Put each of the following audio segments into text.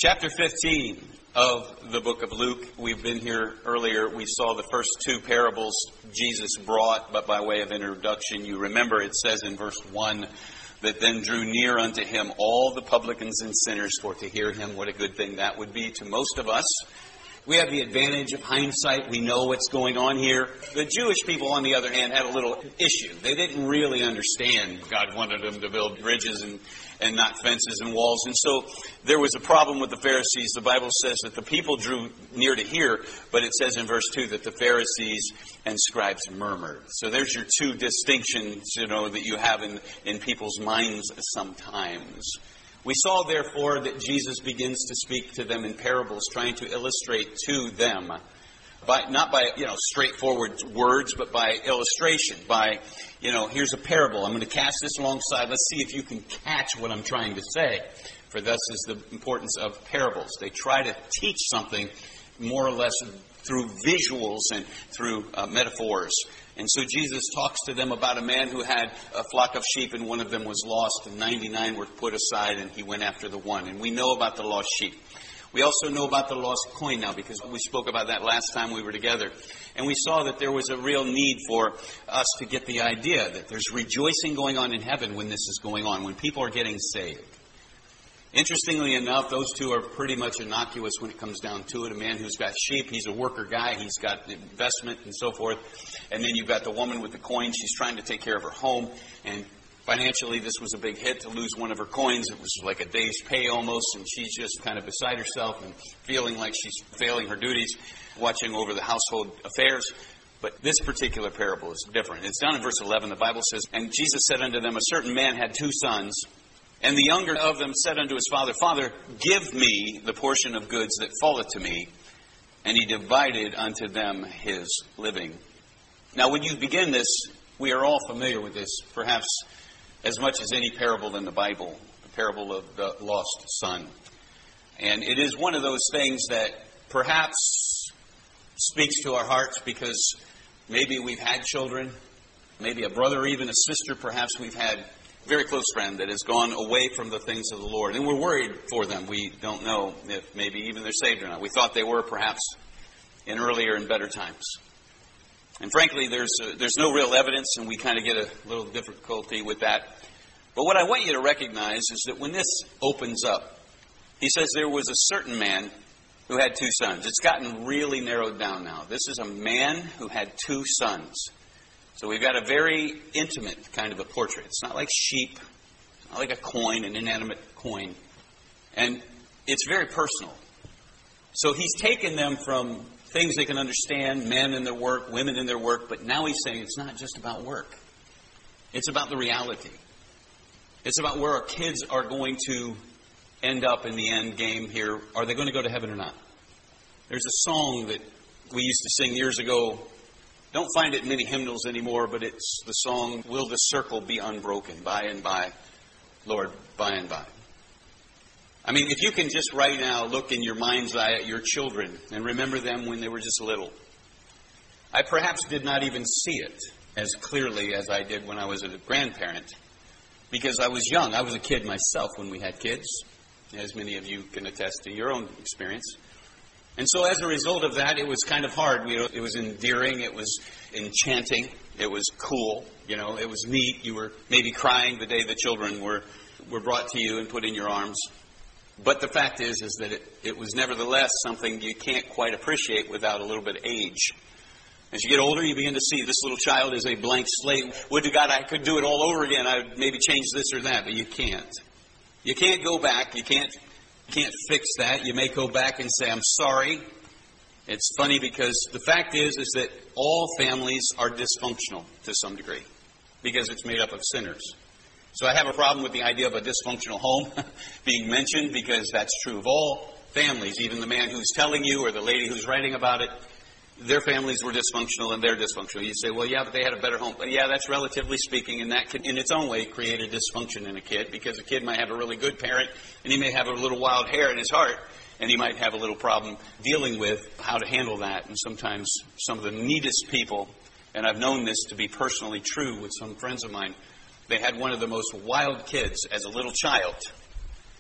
Chapter 15 of the book of Luke. We've been here earlier. We saw the first two parables Jesus brought, but by way of introduction, you remember it says in verse 1 that then drew near unto him all the publicans and sinners for to hear him. What a good thing that would be to most of us. We have the advantage of hindsight. We know what's going on here. The Jewish people, on the other hand, had a little issue. They didn't really understand God wanted them to build bridges and not fences and walls. And so there was a problem with the Pharisees. The Bible says that the people drew near to hear, but it says in verse 2 that the Pharisees and scribes murmured. So there's your two distinctions, that you have in people's minds sometimes. We saw, therefore, that Jesus begins to speak to them in parables, trying to illustrate to them, not by straightforward words, but by illustration, by, here's a parable. I'm going to cast this alongside. Let's see if you can catch what I'm trying to say. For thus is the importance of parables. They try to teach something more or less through visuals and through metaphors. And so Jesus talks to them about a man who had a flock of sheep and one of them was lost and 99 were put aside and he went after the one. And we know about the lost sheep. We also know about the lost coin now because we spoke about that last time we were together. And we saw that there was a real need for us to get the idea that there's rejoicing going on in heaven when this is going on, when people are getting saved. Interestingly enough, those two are pretty much innocuous when it comes down to it. A man who's got sheep, he's a worker guy, he's got investment and so forth. And then you've got the woman with the coin. She's trying to take care of her home. And financially, this was a big hit to lose one of her coins. It was like a day's pay almost. And she's just kind of beside herself and feeling like she's failing her duties, watching over the household affairs. But this particular parable is different. It's down in verse 11. The Bible says, "And Jesus said unto them, a certain man had two sons. And the younger of them said unto his father, Father, give me the portion of goods that falleth to me. And he divided unto them his living." Now, when you begin this, we are all familiar with this, perhaps as much as any parable in the Bible, the parable of the lost son. And it is one of those things that perhaps speaks to our hearts because maybe we've had children, maybe a brother or even a sister, perhaps we've had very close friend that has gone away from the things of the Lord. And we're worried for them. We don't know if maybe even they're saved or not. We thought they were perhaps in earlier and better times. And frankly, there's no real evidence, and we kind of get a little difficulty with that. But what I want you to recognize is that when this opens up, he says there was a certain man who had two sons. It's gotten really narrowed down now. This is a man who had two sons. So we've got a very intimate kind of a portrait. It's not like sheep. It's not like a coin, an inanimate coin. And it's very personal. So he's taken them from things they can understand, men in their work, women in their work, but now he's saying it's not just about work. It's about the reality. It's about where our kids are going to end up in the end game here. Are they going to go to heaven or not? There's a song that we used to sing years ago. Don't find it in many hymnals anymore, but it's the song, "Will the circle be unbroken by and by, Lord, by and by." I mean, if you can just right now look in your mind's eye at your children and remember them when they were just little. I perhaps did not even see it as clearly as I did when I was a grandparent because I was young. I was a kid myself when we had kids, as many of you can attest to your own experience. And so as a result of that, it was kind of hard. It was endearing. It was enchanting. It was cool. It was neat. You were maybe crying the day the children were brought to you and put in your arms. But the fact is that it was nevertheless something you can't quite appreciate without a little bit of age. As you get older, you begin to see this little child is a blank slate. Would to God I could do it all over again. I would maybe change this or that, but you can't. You can't go back. You can't fix that. You may go back and say, I'm sorry. It's funny because the fact is that all families are dysfunctional to some degree because it's made up of sinners. So I have a problem with the idea of a dysfunctional home being mentioned because that's true of all families. Even the man who's telling you or the lady who's writing about it, their families were dysfunctional and they're dysfunctional. You say, well, yeah, but they had a better home. But yeah, that's relatively speaking, and that can, in its own way, create a dysfunction in a kid because a kid might have a really good parent and he may have a little wild hair in his heart and he might have a little problem dealing with how to handle that. And sometimes some of the neatest people, and I've known this to be personally true with some friends of mine, they had one of the most wild kids as a little child.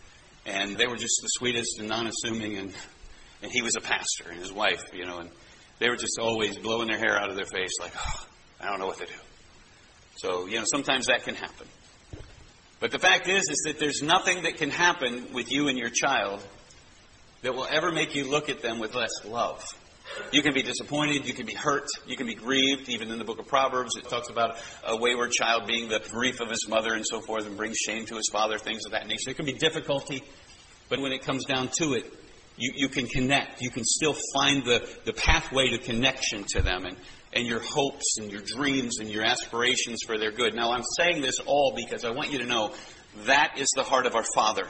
And they were just the sweetest and non-assuming, and he was a pastor, and his wife, and they were just always blowing their hair out of their face like, oh, I don't know what to do. So, sometimes that can happen. But the fact is that there's nothing that can happen with you and your child that will ever make you look at them with less love. You can be disappointed, you can be hurt, you can be grieved. Even in the book of Proverbs, it talks about a wayward child being the grief of his mother and so forth, and brings shame to his father, things of that nature. There can be difficulty, but when it comes down to it, you can connect. You can still find the pathway to connection to them and your hopes and your dreams and your aspirations for their good. Now, I'm saying this all because I want you to know that is the heart of our Father.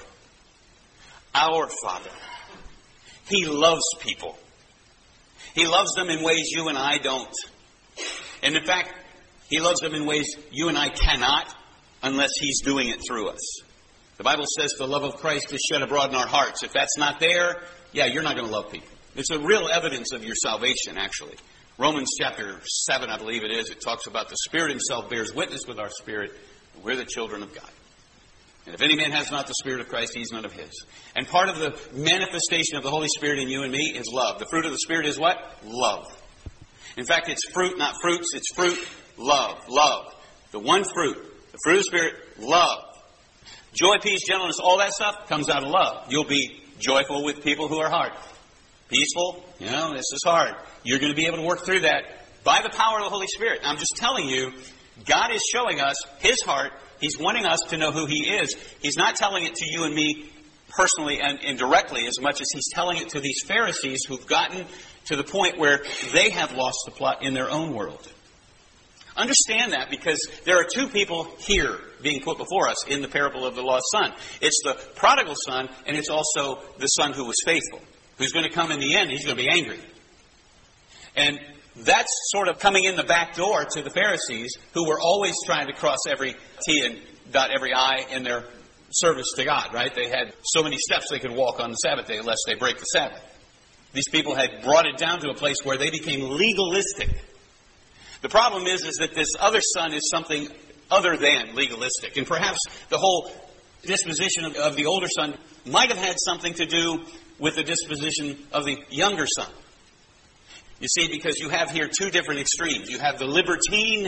Our Father. He loves people. He loves them in ways you and I don't. And in fact, He loves them in ways you and I cannot unless He's doing it through us. The Bible says the love of Christ is shed abroad in our hearts. If that's not there, you're not going to love people. It's a real evidence of your salvation, actually. Romans chapter 7, I believe it is, it talks about the Spirit Himself bears witness with our spirit. We're the children of God. And if any man has not the Spirit of Christ, he's none of His. And part of the manifestation of the Holy Spirit in you and me is love. The fruit of the Spirit is what? Love. In fact, it's fruit, not fruits. It's fruit, love. Love. The one fruit. The fruit of the Spirit, love. Joy, peace, gentleness, all that stuff comes out of love. You'll be joyful with people who are hard. Peaceful, this is hard. You're going to be able to work through that by the power of the Holy Spirit. I'm just telling you, God is showing us His heart. He's wanting us to know who He is. He's not telling it to you and me personally and indirectly as much as He's telling it to these Pharisees who've gotten to the point where they have lost the plot in their own world. Understand that, because there are two people here being put before us in the parable of the lost son. It's the prodigal son, and it's also the son who was faithful, who's going to come in the end. He's going to be angry. And that's sort of coming in the back door to the Pharisees, who were always trying to cross every T and dot every I in their service to God, right? They had so many steps they could walk on the Sabbath day unless they break the Sabbath. These people had brought it down to a place where they became legalistic. The problem is that this other son is something other than legalistic. And perhaps the whole disposition of the older son might have had something to do with the disposition of the younger son. You see, because you have here two different extremes. You have the libertine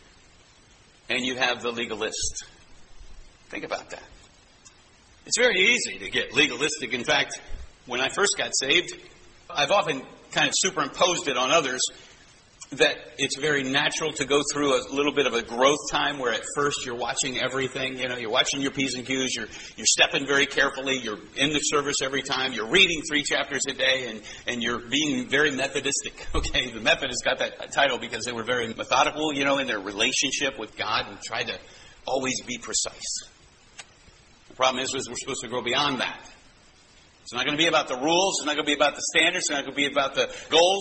and you have the legalist. Think about that. It's very easy to get legalistic. In fact, when I first got saved, I've often kind of superimposed it on others that it's very natural to go through a little bit of a growth time where at first you're watching everything. You're watching your P's and Q's. You're stepping very carefully. You're in the service every time. You're reading 3 chapters a day, and you're being very Methodistic. Okay, the Methodists got that title because they were very methodical, in their relationship with God and tried to always be precise. The problem is we're supposed to grow beyond that. It's not going to be about the rules. It's not going to be about the standards. It's not going to be about the goals.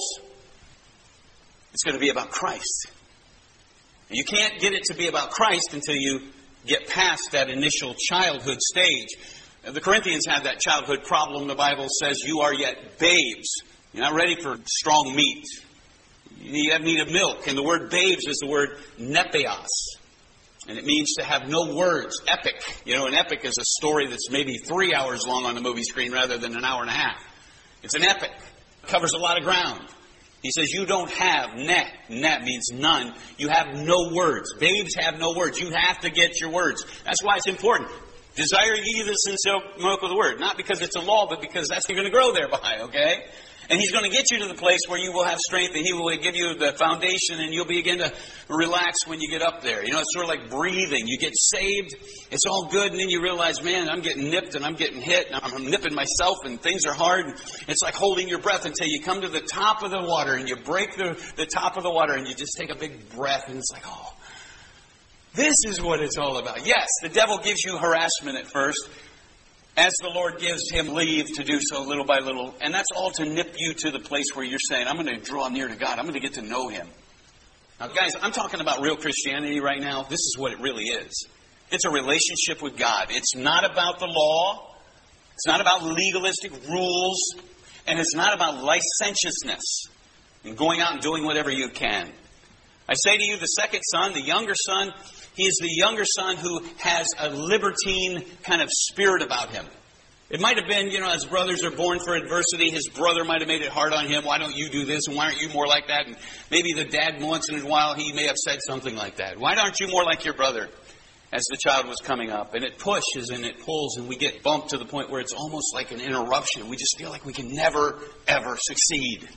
It's going to be about Christ. And you can't get it to be about Christ until you get past that initial childhood stage. The Corinthians have that childhood problem. The Bible says you are yet babes. You're not ready for strong meat. You have need of milk. And the word babes is the word nepios. And it means to have no words. Epic. An epic is a story that's maybe 3 hours long on the movie screen rather than an hour and a half. It's an epic. It covers a lot of ground. He says you don't have net. Net means none. You have no words. Babes have no words. You have to get your words. That's why it's important. Desire ye the sincere milk of the word. Not because it's a law, but because that's what you're going to grow thereby, okay? And He's going to get you to the place where you will have strength, and He will give you the foundation, and you'll begin to relax when you get up there. It's sort of like breathing. You get saved, it's all good, and then you realize, man, I'm getting nipped, and I'm getting hit, and I'm nipping myself, and things are hard. And it's like holding your breath until you come to the top of the water, and you break the top of the water, and you just take a big breath, and it's like, oh, this is what it's all about. Yes, the devil gives you harassment at first, as the Lord gives him leave to do so little by little. And that's all to nip you to the place where you're saying, I'm going to draw near to God. I'm going to get to know Him. Now, guys, I'm talking about real Christianity right now. This is what it really is. It's a relationship with God. It's not about the law. It's not about legalistic rules. And it's not about licentiousness and going out and doing whatever you can. I say to you, the second son, the younger son, he is the younger son who has a libertine kind of spirit about him. It might have been, as brothers are born for adversity, his brother might have made it hard on him. Why don't you do this? And why aren't you more like that? And maybe the dad, once in a while, he may have said something like that. Why aren't you more like your brother? As the child was coming up. And it pushes and it pulls and we get bumped to the point where it's almost like an interruption. We just feel like we can never, ever succeed.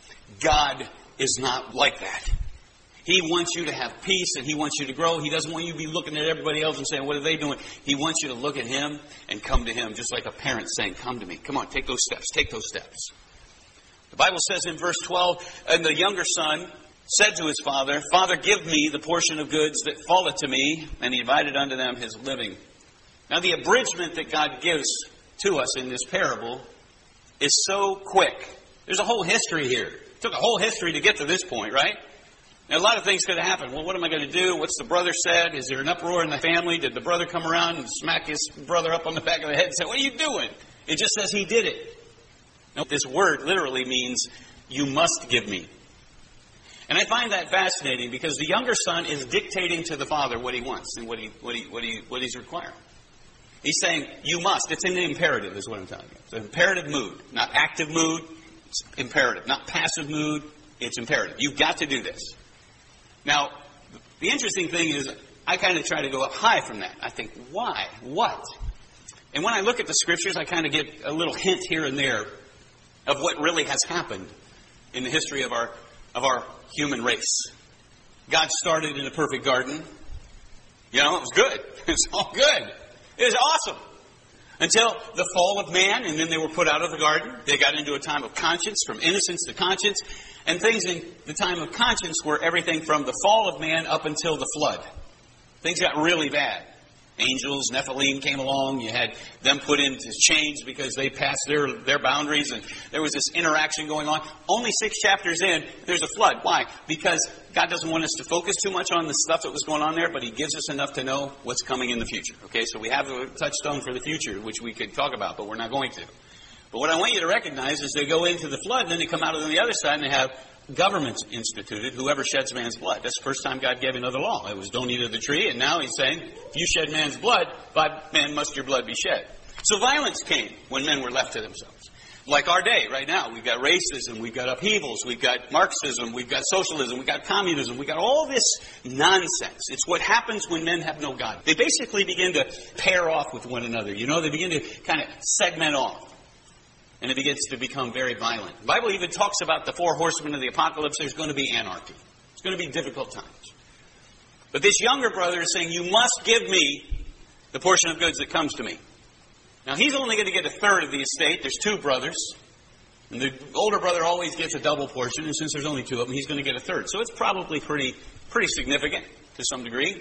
God is not like that. He wants you to have peace and He wants you to grow. He doesn't want you to be looking at everybody else and saying, what are they doing? He wants you to look at Him and come to Him, just like a parent saying, come to me. Come on, take those steps. Take those steps. The Bible says in verse 12, and the younger son said to his father, Father, give me the portion of goods that falleth to me. And he divided unto them his living. Now the abridgment that God gives to us in this parable is so quick. There's a whole history here. It took a whole history to get to this point, right? Now, a lot of things could have happened. Well, what am I going to do? What's the brother said? Is there an uproar in the family? Did the brother come around and smack his brother up on the back of the head and say, what are you doing? It just says he did it. No, this word literally means, you must give me. And I find that fascinating because the younger son is dictating to the father what he wants and what he's requiring. He's saying, you must. It's in the imperative is what I'm telling you. It's an imperative mood. Not active mood. It's imperative. Not passive mood. It's imperative. You've got to do this. Now, the interesting thing is, I kind of try to go up high from that. I think, why? What? And when I look at the Scriptures, I kind of get a little hint here and there of what really has happened in the history of our human race. God started in a perfect garden. It was good. It was all good. It was awesome. Until the fall of man, and then they were put out of the garden. They got into a time of conscience, from innocence to conscience. And things in the time of conscience were everything from the fall of man up until the flood. Things got really bad. Angels, Nephilim came along. You had them put into chains because they passed their boundaries. And there was this interaction going on. Only 6 chapters in, there's a flood. Why? Because God doesn't want us to focus too much on the stuff that was going on there, but He gives us enough to know what's coming in the future. Okay, so we have a touchstone for the future, which we could talk about, but we're not going to. But what I want you to recognize is they go into the flood, and then they come out on the other side, and they have governments instituted, whoever sheds man's blood. That's the first time God gave another law. It was don't eat of the tree, and now He's saying, if you shed man's blood, by man must your blood be shed. So violence came when men were left to themselves. Like our day, right now, we've got racism, we've got upheavals, we've got Marxism, we've got socialism, we've got communism, we've got all this nonsense. It's what happens when men have no God. They basically begin to pair off with one another. They begin to kind of segment off. And it begins to become very violent. The Bible even talks about the 4 horsemen of the apocalypse. There's going to be anarchy. It's going to be difficult times. But this younger brother is saying, you must give me the portion of goods that comes to me. Now, he's only going to get a third of the estate. There's 2 brothers. And the older brother always gets a double portion. And since there's only 2 of them, he's going to get a third. So it's probably pretty significant to some degree.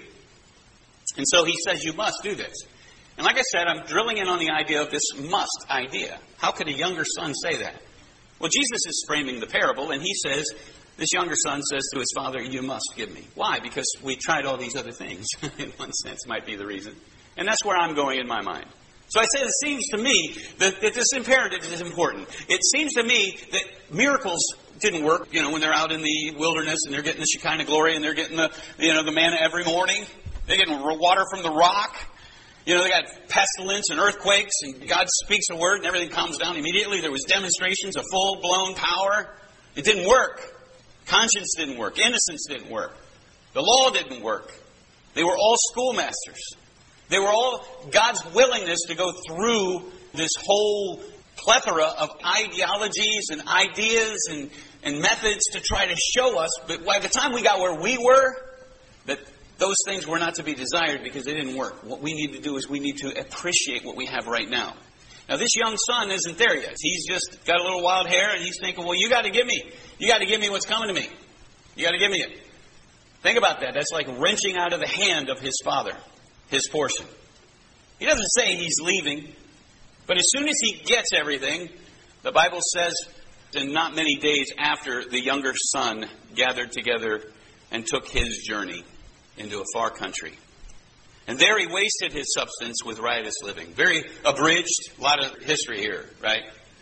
And so he says, you must do this. And like I said, I'm drilling in on the idea of this must idea. How could a younger son say that? Well, Jesus is framing the parable, and He says, this younger son says to his father, you must give me. Why? Because we tried all these other things. In one sense, might be the reason. And that's where I'm going in my mind. So I say it seems to me that this imperative is important. It seems to me that miracles didn't work, when they're out in the wilderness and they're getting the Shekinah glory and they're getting the manna every morning. They're getting water from the rock. They got pestilence and earthquakes, and God speaks a word, and everything calms down immediately. There was demonstrations of full-blown power. It didn't work. Conscience didn't work. Innocence didn't work. The law didn't work. They were all schoolmasters. They were all God's willingness to go through this whole plethora of ideologies and ideas and methods to try to show us. But by the time we got where we were, that those things were not to be desired because they didn't work. What we need to do is we need to appreciate what we have right now. Now, this young son isn't there yet. He's just got a little wild hair, and he's thinking, well, you got to give me. You got to give me what's coming to me. You got to give me it. Think about that. That's like wrenching out of the hand of his father, his portion. He doesn't say he's leaving, but as soon as he gets everything, the Bible says, and not many days after, the younger son gathered together and took his journey into a far country. And there he wasted his substance with riotous living. Very abridged, a lot of history here, right?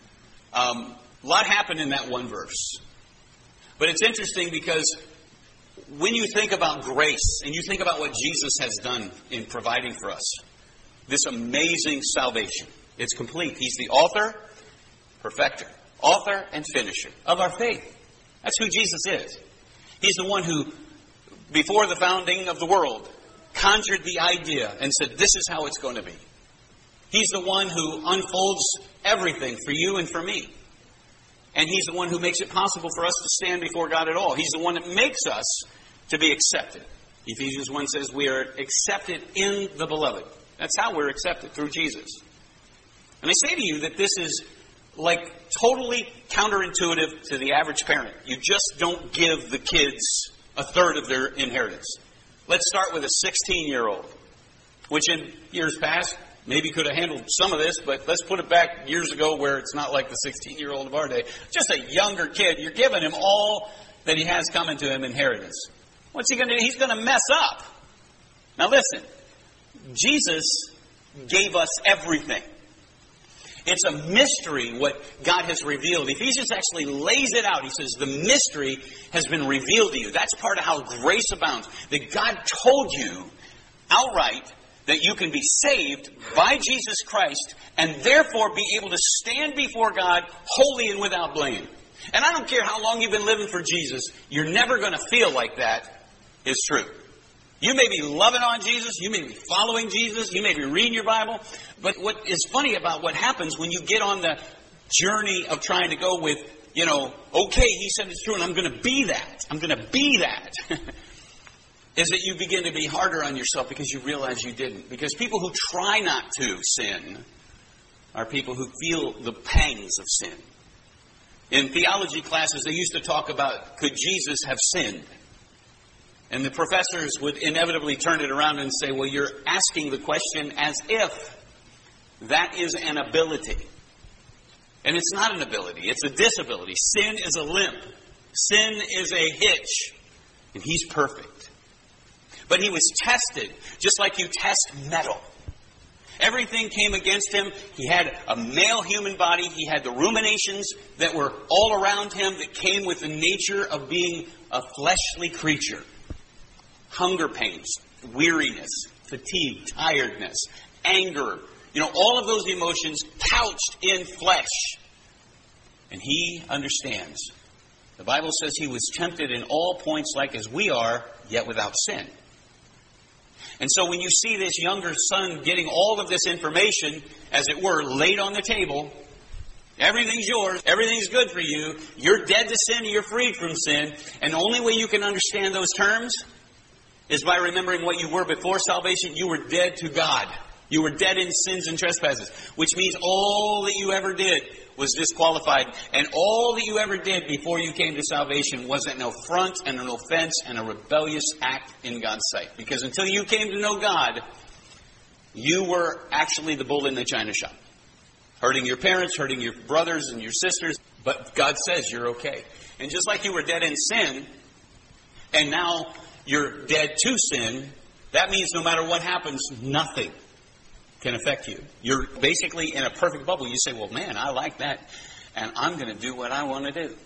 A lot happened in that one verse. But it's interesting because when you think about grace and you think about what Jesus has done in providing for us, this amazing salvation, It's complete. He's the author, perfecter, author and finisher of our faith. That's who Jesus is. He's the one who, before the founding of the world, conjured the idea and said, this is how it's going to be. He's the one who unfolds everything for you and for me. And He's the one who makes it possible for us to stand before God at all. He's the one that makes us to be accepted. Ephesians 1 says we are accepted in the Beloved. That's how we're accepted, through Jesus. And I say to you that this is like totally counterintuitive to the average parent. You just don't give the kids a third of their inheritance. Let's start with a 16-year-old, which in years past maybe could have handled some of this, but let's put it back years ago where it's not like the 16-year-old of our day. Just a younger kid. You're giving him all that he has coming to him, inheritance. What's he going to do? He's going to mess up. Now listen, Jesus gave us everything. It's a mystery what God has revealed. Ephesians actually lays it out. He says the mystery has been revealed to you. That's part of how grace abounds. That God told you outright that you can be saved by Jesus Christ and therefore be able to stand before God holy and without blame. And I don't care how long you've been living for Jesus, you're never going to feel like that is true. You may be loving on Jesus, you may be following Jesus, you may be reading your Bible, but what is funny about what happens when you get on the journey of trying to go with, okay, He said it's true and I'm going to be that. I'm going to be that. Is that you begin to be harder on yourself because you realize you didn't. Because people who try not to sin are people who feel the pangs of sin. In theology classes, they used to talk about, could Jesus have sinned? And the professors would inevitably turn it around and say, well, you're asking the question as if that is an ability. And it's not an ability, it's a disability. Sin is a limp. Sin is a hitch. And He's perfect. But He was tested, just like you test metal. Everything came against Him. He had a male human body. He had the ruminations that were all around Him that came with the nature of being a fleshly creature. Hunger pains, weariness, fatigue, tiredness, anger. All of those emotions couched in flesh. And He understands. The Bible says He was tempted in all points like as we are, yet without sin. And so when you see this younger son getting all of this information, as it were, laid on the table, everything's yours, everything's good for you, you're dead to sin, you're freed from sin, and the only way you can understand those terms is by remembering what you were before salvation. You were dead to God. You were dead in sins and trespasses, which means all that you ever did was disqualified. And all that you ever did before you came to salvation was an affront and an offense and a rebellious act in God's sight. Because until you came to know God, you were actually the bull in the china shop. Hurting your parents, hurting your brothers and your sisters. But God says you're okay. And just like you were dead in sin, and now you're dead to sin, that means no matter what happens, nothing can affect you. You're basically in a perfect bubble. You say, well, man, I like that, and I'm going to do what I want to do.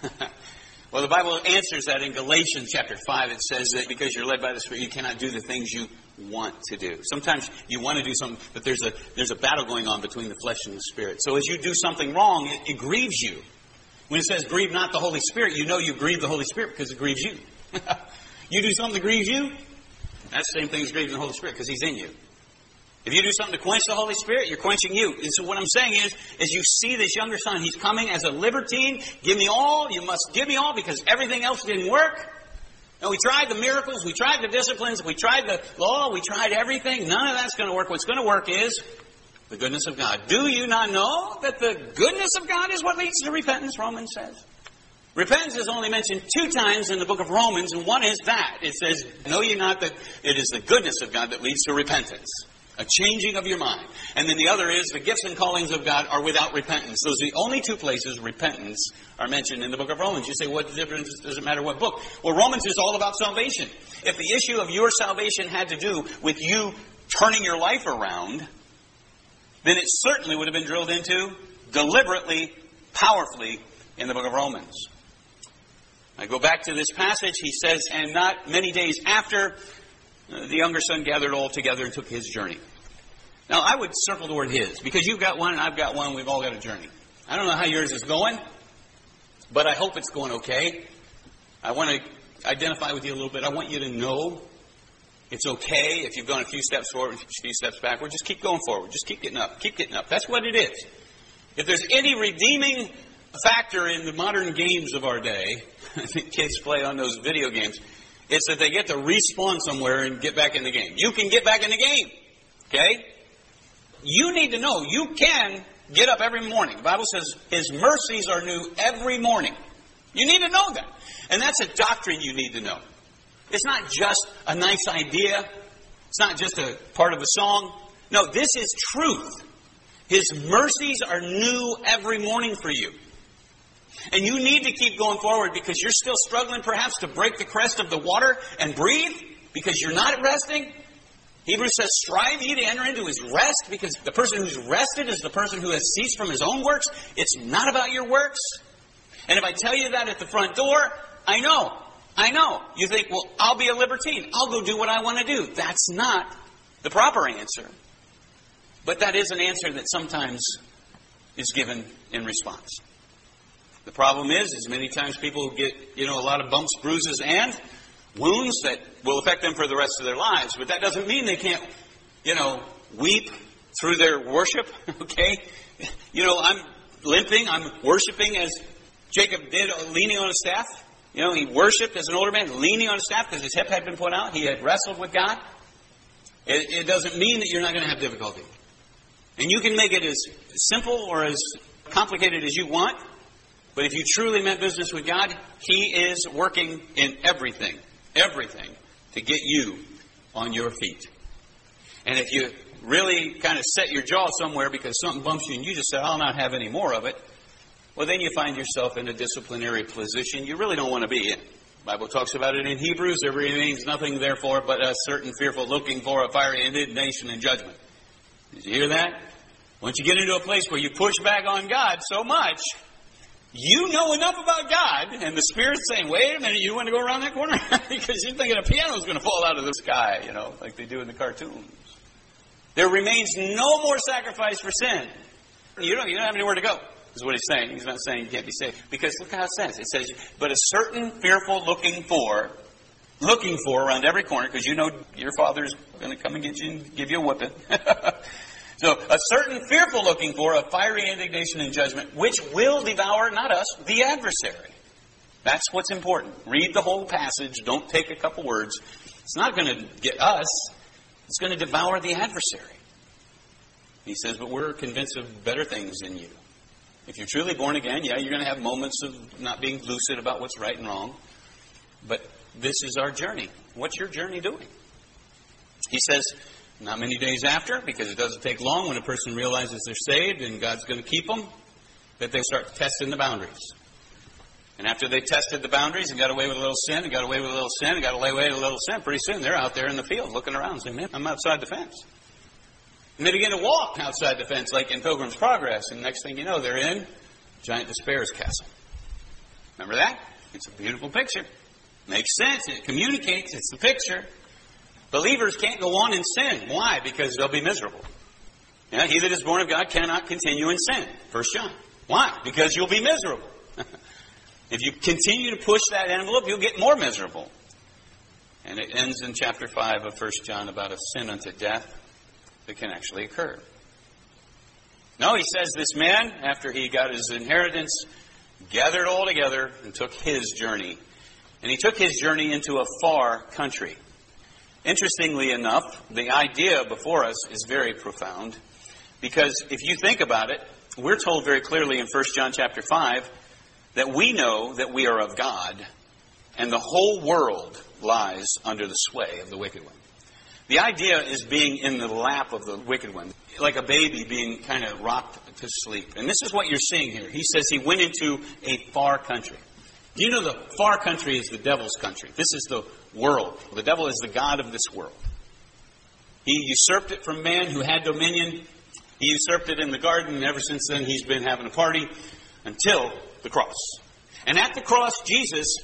Well, the Bible answers that in Galatians chapter 5. It says that because you're led by the Spirit, you cannot do the things you want to do. Sometimes you want to do something, but there's a battle going on between the flesh and the Spirit. So as you do something wrong, it grieves you. When it says grieve not the Holy Spirit, you know you grieve the Holy Spirit because it grieves you. You do something that grieves you, that's the same thing as grieving the Holy Spirit because He's in you. If you do something to quench the Holy Spirit, you're quenching you. And so what I'm saying is you see this younger son, he's coming as a libertine. Give me all, you must give me all because everything else didn't work. No, we tried the miracles, we tried the disciplines, we tried the law, we tried everything. None of that's going to work. What's going to work is the goodness of God. Do you not know that the goodness of God is what leads to repentance, Romans says? Repentance is only mentioned 2 times in the book of Romans, and one is that. It says, know ye not that it is the goodness of God that leads to repentance. A changing of your mind. And then the other is the gifts and callings of God are without repentance. Those are the only 2 places repentance are mentioned in the book of Romans. You say, what difference does it matter what book? Well, Romans is all about salvation. If the issue of your salvation had to do with you turning your life around, then it certainly would have been drilled into deliberately, powerfully in the book of Romans. I go back to this passage. He says, and not many days after, the younger son gathered all together and took his journey. Now, I would circle the word his, because you've got one and I've got one. We've all got a journey. I don't know how yours is going, but I hope it's going okay. I want to identify with you a little bit. I want you to know it's okay if you've gone a few steps forward, a few steps backward. Just keep going forward. Just keep getting up. Keep getting up. That's what it is. If there's any redeeming factor in the modern games of our day, I think kids play on those video games, it's that they get to respawn somewhere and get back in the game. You can get back in the game. Okay? You need to know you can get up every morning. The Bible says His mercies are new every morning. You need to know that. And that's a doctrine you need to know. It's not just a nice idea. It's not just a part of a song. No, this is truth. His mercies are new every morning for you. And you need to keep going forward because you're still struggling perhaps to break the crest of the water and breathe because you're not resting. Hebrews says, strive ye to enter into His rest, because the person who's rested is the person who has ceased from his own works. It's not about your works. And if I tell you that at the front door, I know. You think, well, I'll be a libertine. I'll go do what I want to do. That's not the proper answer. But that is an answer that sometimes is given in response. The problem is many times people get, a lot of bumps, bruises, and wounds that will affect them for the rest of their lives. But that doesn't mean they can't, weep through their worship. Okay? I'm limping. I'm worshiping as Jacob did, leaning on a staff. He worshipped as an older man, leaning on a staff because his hip had been put out. He had wrestled with God. It doesn't mean that you're not going to have difficulty. And you can make it as simple or as complicated as you want. But if you truly meant business with God, He is working in everything, to get you on your feet. And if you really kind of set your jaw somewhere because something bumps you and you just say, I'll not have any more of it, well, then you find yourself in a disciplinary position you really don't want to be in. The Bible talks about it in Hebrews. There remains nothing, therefore, but a certain fearful looking for, a fiery indignation and judgment. Did you hear that? Once you get into a place where you push back on God so much, you know enough about God, and the Spirit's saying, wait a minute, you want to go around that corner? Because you're thinking a piano's going to fall out of the sky, like they do in the cartoons. There remains no more sacrifice for sin. You don't have anywhere to go, is what he's saying. He's not saying you can't be saved. Because look how it says. It says, but a certain fearful looking for around every corner, because your Father's going to come and get you and give you a whipping. So, a certain fearful looking for, a fiery indignation and judgment, which will devour, not us, the adversary. That's what's important. Read the whole passage. Don't take a couple words. It's not going to get us. It's going to devour the adversary. He says, but we're convinced of better things than you. If you're truly born again, you're going to have moments of not being lucid about what's right and wrong. But this is our journey. What's your journey doing? He says, not many days after, because it doesn't take long when a person realizes they're saved and God's going to keep them, that they start testing the boundaries. And after they tested the boundaries and got away with a little sin, and got away with a little sin, and got away with a little sin, pretty soon they're out there in the field looking around and saying, man, I'm outside the fence. And they begin to walk outside the fence like in Pilgrim's Progress, and next thing you know, they're in Giant Despair's castle. Remember that? It's a beautiful picture. Makes sense. It communicates. It's the picture. Believers can't go on in sin. Why? Because they'll be miserable. He that is born of God cannot continue in sin. 1 John. Why? Because you'll be miserable. If you continue to push that envelope, you'll get more miserable. And it ends in chapter 5 of 1 John about a sin unto death that can actually occur. No, he says this man, after he got his inheritance, gathered all together and took his journey. And he took his journey into a far country. Interestingly enough, the idea before us is very profound, because if you think about it, we're told very clearly in 1 John chapter 5 that we know that we are of God, and the whole world lies under the sway of the wicked one. The idea is being in the lap of the wicked one, like a baby being kind of rocked to sleep. And this is what you're seeing here. He says he went into a far country. Do you know the far country is the devil's country? This is the world. The devil is the god of this world. He usurped it from man who had dominion. He usurped it in the garden, and ever since then he's been having a party until the cross. And at the cross, Jesus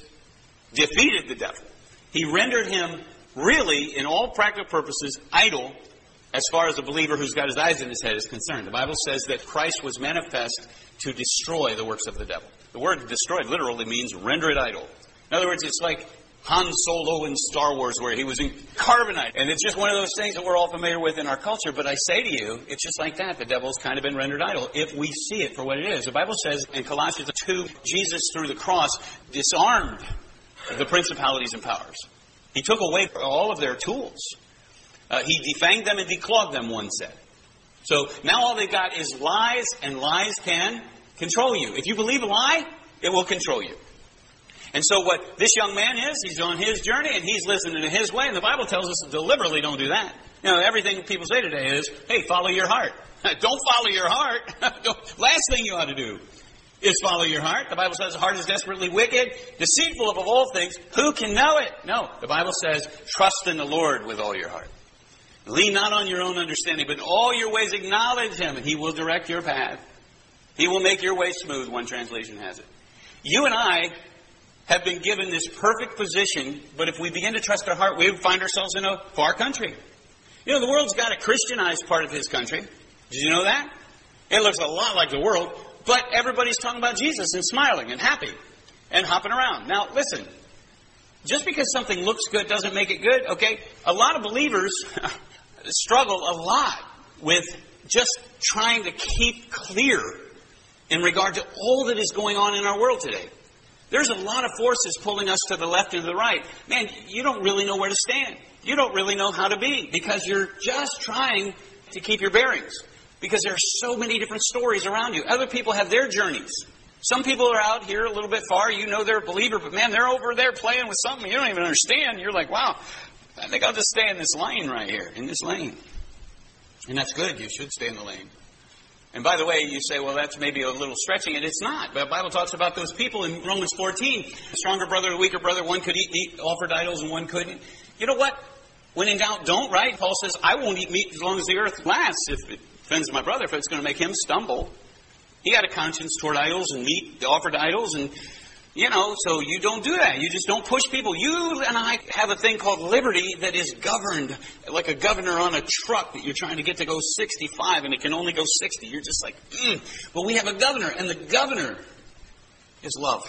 defeated the devil. He rendered him really, in all practical purposes, idle as far as a believer who's got his eyes in his head is concerned. The Bible says that Christ was manifest to destroy the works of the devil. The word destroy literally means render it idle. In other words, it's like Han Solo in Star Wars where he was in carbonite. And it's just one of those things that we're all familiar with in our culture. But I say to you, it's just like that. The devil's kind of been rendered idle if we see it for what it is. The Bible says in Colossians 2, Jesus through the cross disarmed the principalities and powers. He took away all of their tools. He defanged them and declawed them, one said. So now all they've got is lies, and lies can control you. If you believe a lie, it will control you. And so what this young man is, he's on his journey and he's listening to his way. And the Bible tells us deliberately don't do that. You know, everything people say today is, hey, follow your heart. Don't follow your heart. Last thing you ought to do is follow your heart. The Bible says the heart is desperately wicked, deceitful above all things. Who can know it? No, the Bible says trust in the Lord with all your heart. Lean not on your own understanding, but in all your ways acknowledge Him, and He will direct your path. He will make your way smooth, one translation has it. You and I have been given this perfect position, but if we begin to trust our heart, we find ourselves in a far country. You know, the world's got a Christianized part of His country. Did you know that? It looks a lot like the world, but everybody's talking about Jesus and smiling and happy and hopping around. Now, listen, just because something looks good doesn't make it good, okay? A lot of believers struggle a lot with just trying to keep clear in regard to all that is going on in our world today. There's a lot of forces pulling us to the left and to the right. Man, you don't really know where to stand. You don't really know how to be because you're just trying to keep your bearings. Because there are so many different stories around you. Other people have their journeys. Some people are out here a little bit far. You know they're a believer, but man, they're over there playing with something you don't even understand. You're like, wow, I think I'll just stay in this lane right here, in this lane. And that's good. You should stay in the lane. And by the way, you say, well, that's maybe a little stretching it. It's not. But the Bible talks about those people in Romans 14. The stronger brother, the weaker brother, one could eat meat offered idols and one couldn't. You know what? When in doubt, don't, right? Paul says, I won't eat meat as long as the earth lasts if it offends my brother, if it's going to make him stumble. He got a conscience toward idols and meat offered idols, and you know, so you don't do that. You just don't push people. You and I have a thing called liberty that is governed like a governor on a truck that you're trying to get to go 65 and it can only go 60. You're just like, But we have a governor, and the governor is love.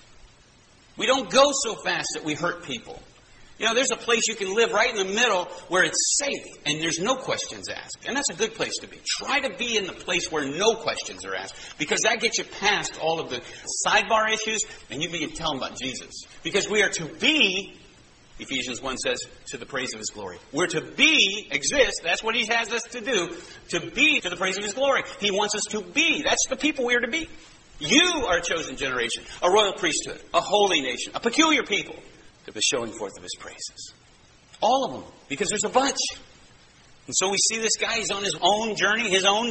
We don't go so fast that we hurt people. You know, there's a place you can live right in the middle where it's safe and there's no questions asked. And that's a good place to be. Try to be in the place where no questions are asked, because that gets you past all of the sidebar issues and you begin to tell them about Jesus. Because we are to be, Ephesians 1 says, to the praise of His glory. We're to be, exist, that's what He has us to do, to be to the praise of His glory. He wants us to be. That's the people we are to be. You are a chosen generation, a royal priesthood, a holy nation, a peculiar people, to the showing forth of His praises. All of them. Because there's a bunch. And so we see this guy, he's on his own journey.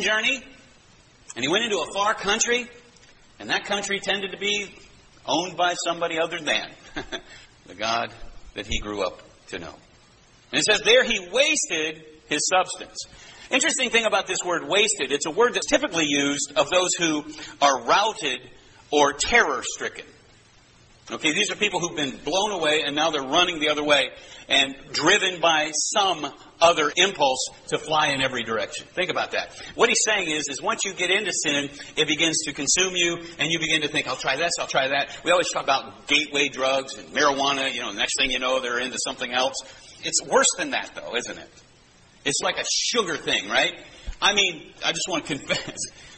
And he went into a far country. And that country tended to be owned by somebody other than the God that he grew up to know. And it says there he wasted his substance. Interesting thing about this word wasted, it's a word that's typically used of those who are routed or terror-stricken. Okay, these are people who've been blown away and now they're running the other way and driven by some other impulse to fly in every direction. Think about that. What he's saying is once you get into sin, it begins to consume you and you begin to think, I'll try this, I'll try that. We always talk about gateway drugs and marijuana. You know, the next thing you know, they're into something else. It's worse than that, though, isn't it? It's like a sugar thing, right? I mean, I just want to confess.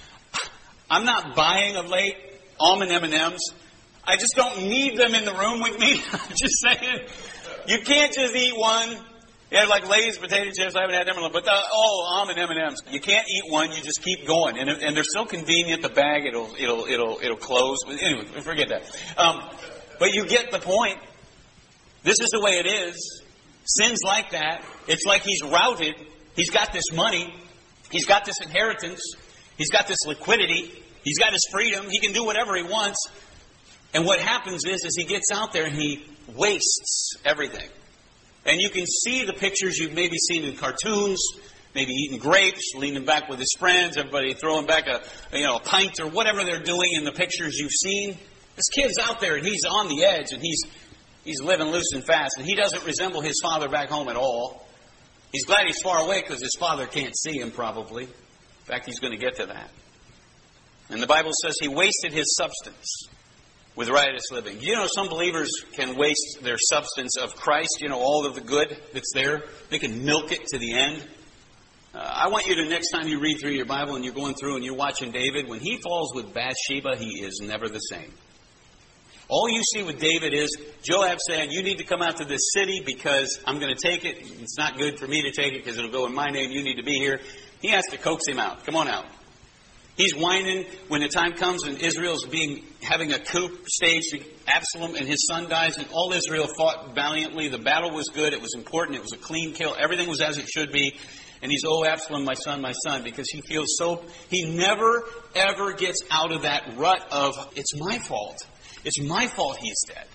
I'm not buying of late almond M&Ms. I just don't need them in the room with me. I'm just saying. You can't just eat one. Yeah, like Lay's potato chips. I haven't had them in a long, but almond M&Ms. You can't eat one. You just keep going, and they're so convenient. The bag it'll close. Anyway, forget that. But you get the point. This is the way it is. Sin's like that. It's like he's routed. He's got this money. He's got this inheritance. He's got this liquidity. He's got his freedom. He can do whatever he wants. And what happens is he gets out there and he wastes everything. And you can see the pictures you've maybe seen in cartoons, maybe eating grapes, leaning back with his friends, everybody throwing back a pint or whatever they're doing in the pictures you've seen. This kid's out there and he's on the edge and he's living loose and fast. And he doesn't resemble his father back home at all. He's glad he's far away because his father can't see him probably. In fact, he's going to get to that. And the Bible says he wasted his substance with riotous living. You know, some believers can waste their substance of Christ, you know, all of the good that's there. They can milk it to the end. I want you to, next time you read through your Bible and you're going through and you're watching David, when he falls with Bathsheba, he is never the same. All you see with David is Joab saying, you need to come out to this city because I'm going to take it. It's not good for me to take it because it'll go in my name. You need to be here. He has to coax him out. Come on out. He's whining when the time comes and Israel's having a coup staged. Absalom and his son dies, and all Israel fought valiantly. The battle was good. It was important. It was a clean kill. Everything was as it should be. And he's, oh, Absalom, my son, because he feels he never, ever gets out of that rut of, it's my fault. It's my fault he's dead.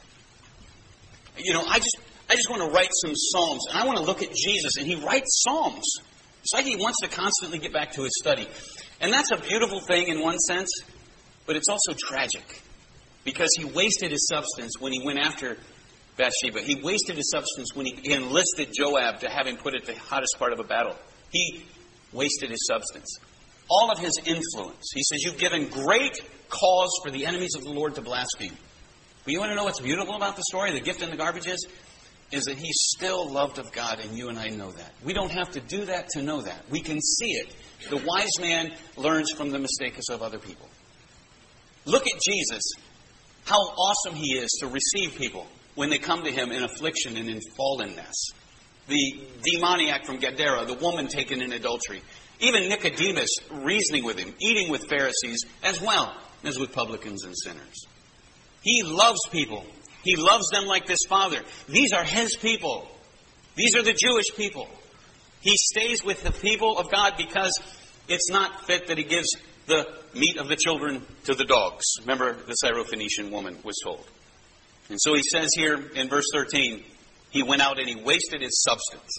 You know, I just want to write some psalms, and I want to look at Jesus, and he writes psalms. It's like he wants to constantly get back to his study. And that's a beautiful thing in one sense, but it's also tragic, because he wasted his substance when he went after Bathsheba. He wasted his substance when he enlisted Joab to have him put at the hottest part of a battle. He wasted his substance. All of his influence. He says, you've given great cause for the enemies of the Lord to blaspheme. But you want to know what's beautiful about the story? The gift in the garbage is that he's still loved of God, and you and I know that. We don't have to do that to know that. We can see it. The wise man learns from the mistakes of other people. Look at Jesus, how awesome he is to receive people when they come to him in affliction and in fallenness. The demoniac from Gadara, the woman taken in adultery. Even Nicodemus reasoning with him, eating with Pharisees as well as with publicans and sinners. He loves people. He loves them like this Father. These are his people. These are the Jewish people. He stays with the people of God because it's not fit that he gives the meat of the children to the dogs. Remember, the Syrophoenician woman was told. And so he says here in verse 13, he went out and he wasted his substance.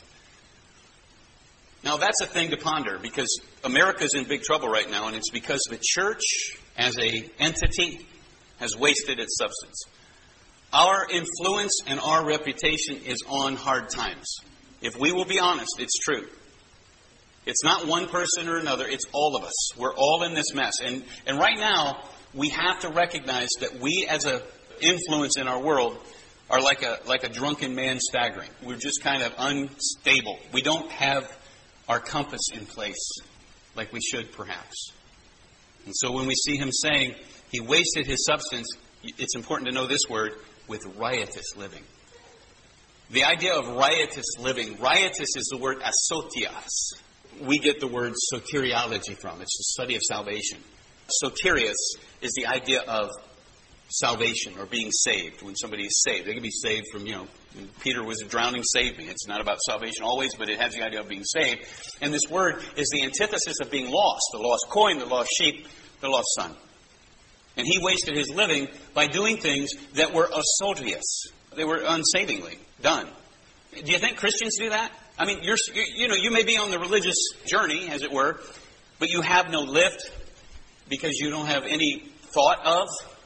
Now that's a thing to ponder, because America's in big trouble right now, and it's because the church as an entity has wasted its substance. Our influence and our reputation is on hard times. If we will be honest, it's true. It's not one person or another, it's all of us. We're all in this mess. And right now, we have to recognize that we as an influence in our world are like a drunken man staggering. We're just kind of unstable. We don't have our compass in place like we should, perhaps. And so when we see him saying he wasted his substance, it's important to know this word, with riotous living. The idea of riotous living, riotous is the word asotias. We get the word soteriology from. It's the study of salvation. Soterios is the idea of salvation or being saved. When somebody is saved, they can be saved from, Peter was drowning, saved me. It's not about salvation always, but it has the idea of being saved. And this word is the antithesis of being lost. The lost coin, the lost sheep, the lost son. And he wasted his living by doing things that were asotious. They were unsavingly done. Do you think Christians do that? I mean, you may be on the religious journey, as it were, but you have no lift because you don't have any thought of,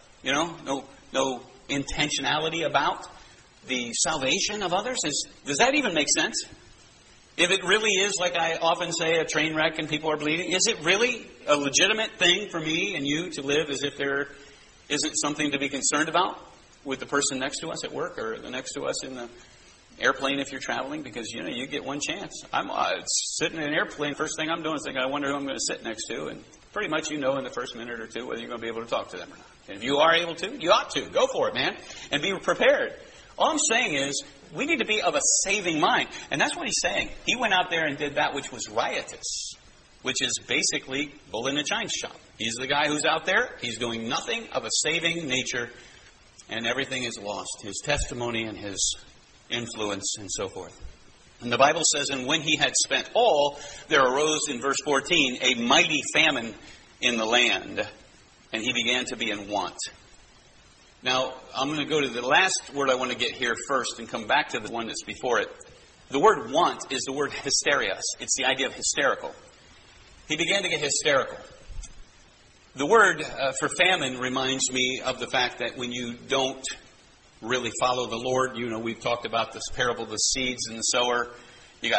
no intentionality about the salvation of others. Does that even make sense? If it really is, like I often say, a train wreck and people are bleeding, is it really a legitimate thing for me and you to live as if there isn't something to be concerned about with the person next to us at work or the next to us in the airplane if you're traveling? Because, you get one chance. I'm sitting in an airplane, first thing I'm doing is thinking, I wonder who I'm going to sit next to. And pretty much in the first minute or two whether you're going to be able to talk to them or not. And if you are able to, you ought to. Go for it, man. And be prepared. All I'm saying is, we need to be of a saving mind. And that's what he's saying. He went out there and did that which was riotous, which is basically bull in a china shop. He's the guy who's out there. He's doing nothing of a saving nature, and everything is lost. His testimony and his influence and so forth. And the Bible says, and when he had spent all, there arose in verse 14 a mighty famine in the land, and he began to be in want. Now, I'm going to go to the last word I want to get here first and come back to the one that's before it. The word want is the word hysterios. It's the idea of hysterical. He began to get hysterical. The word for famine reminds me of the fact that when you don't really follow the Lord, we've talked about this parable of the seeds and the sower. You got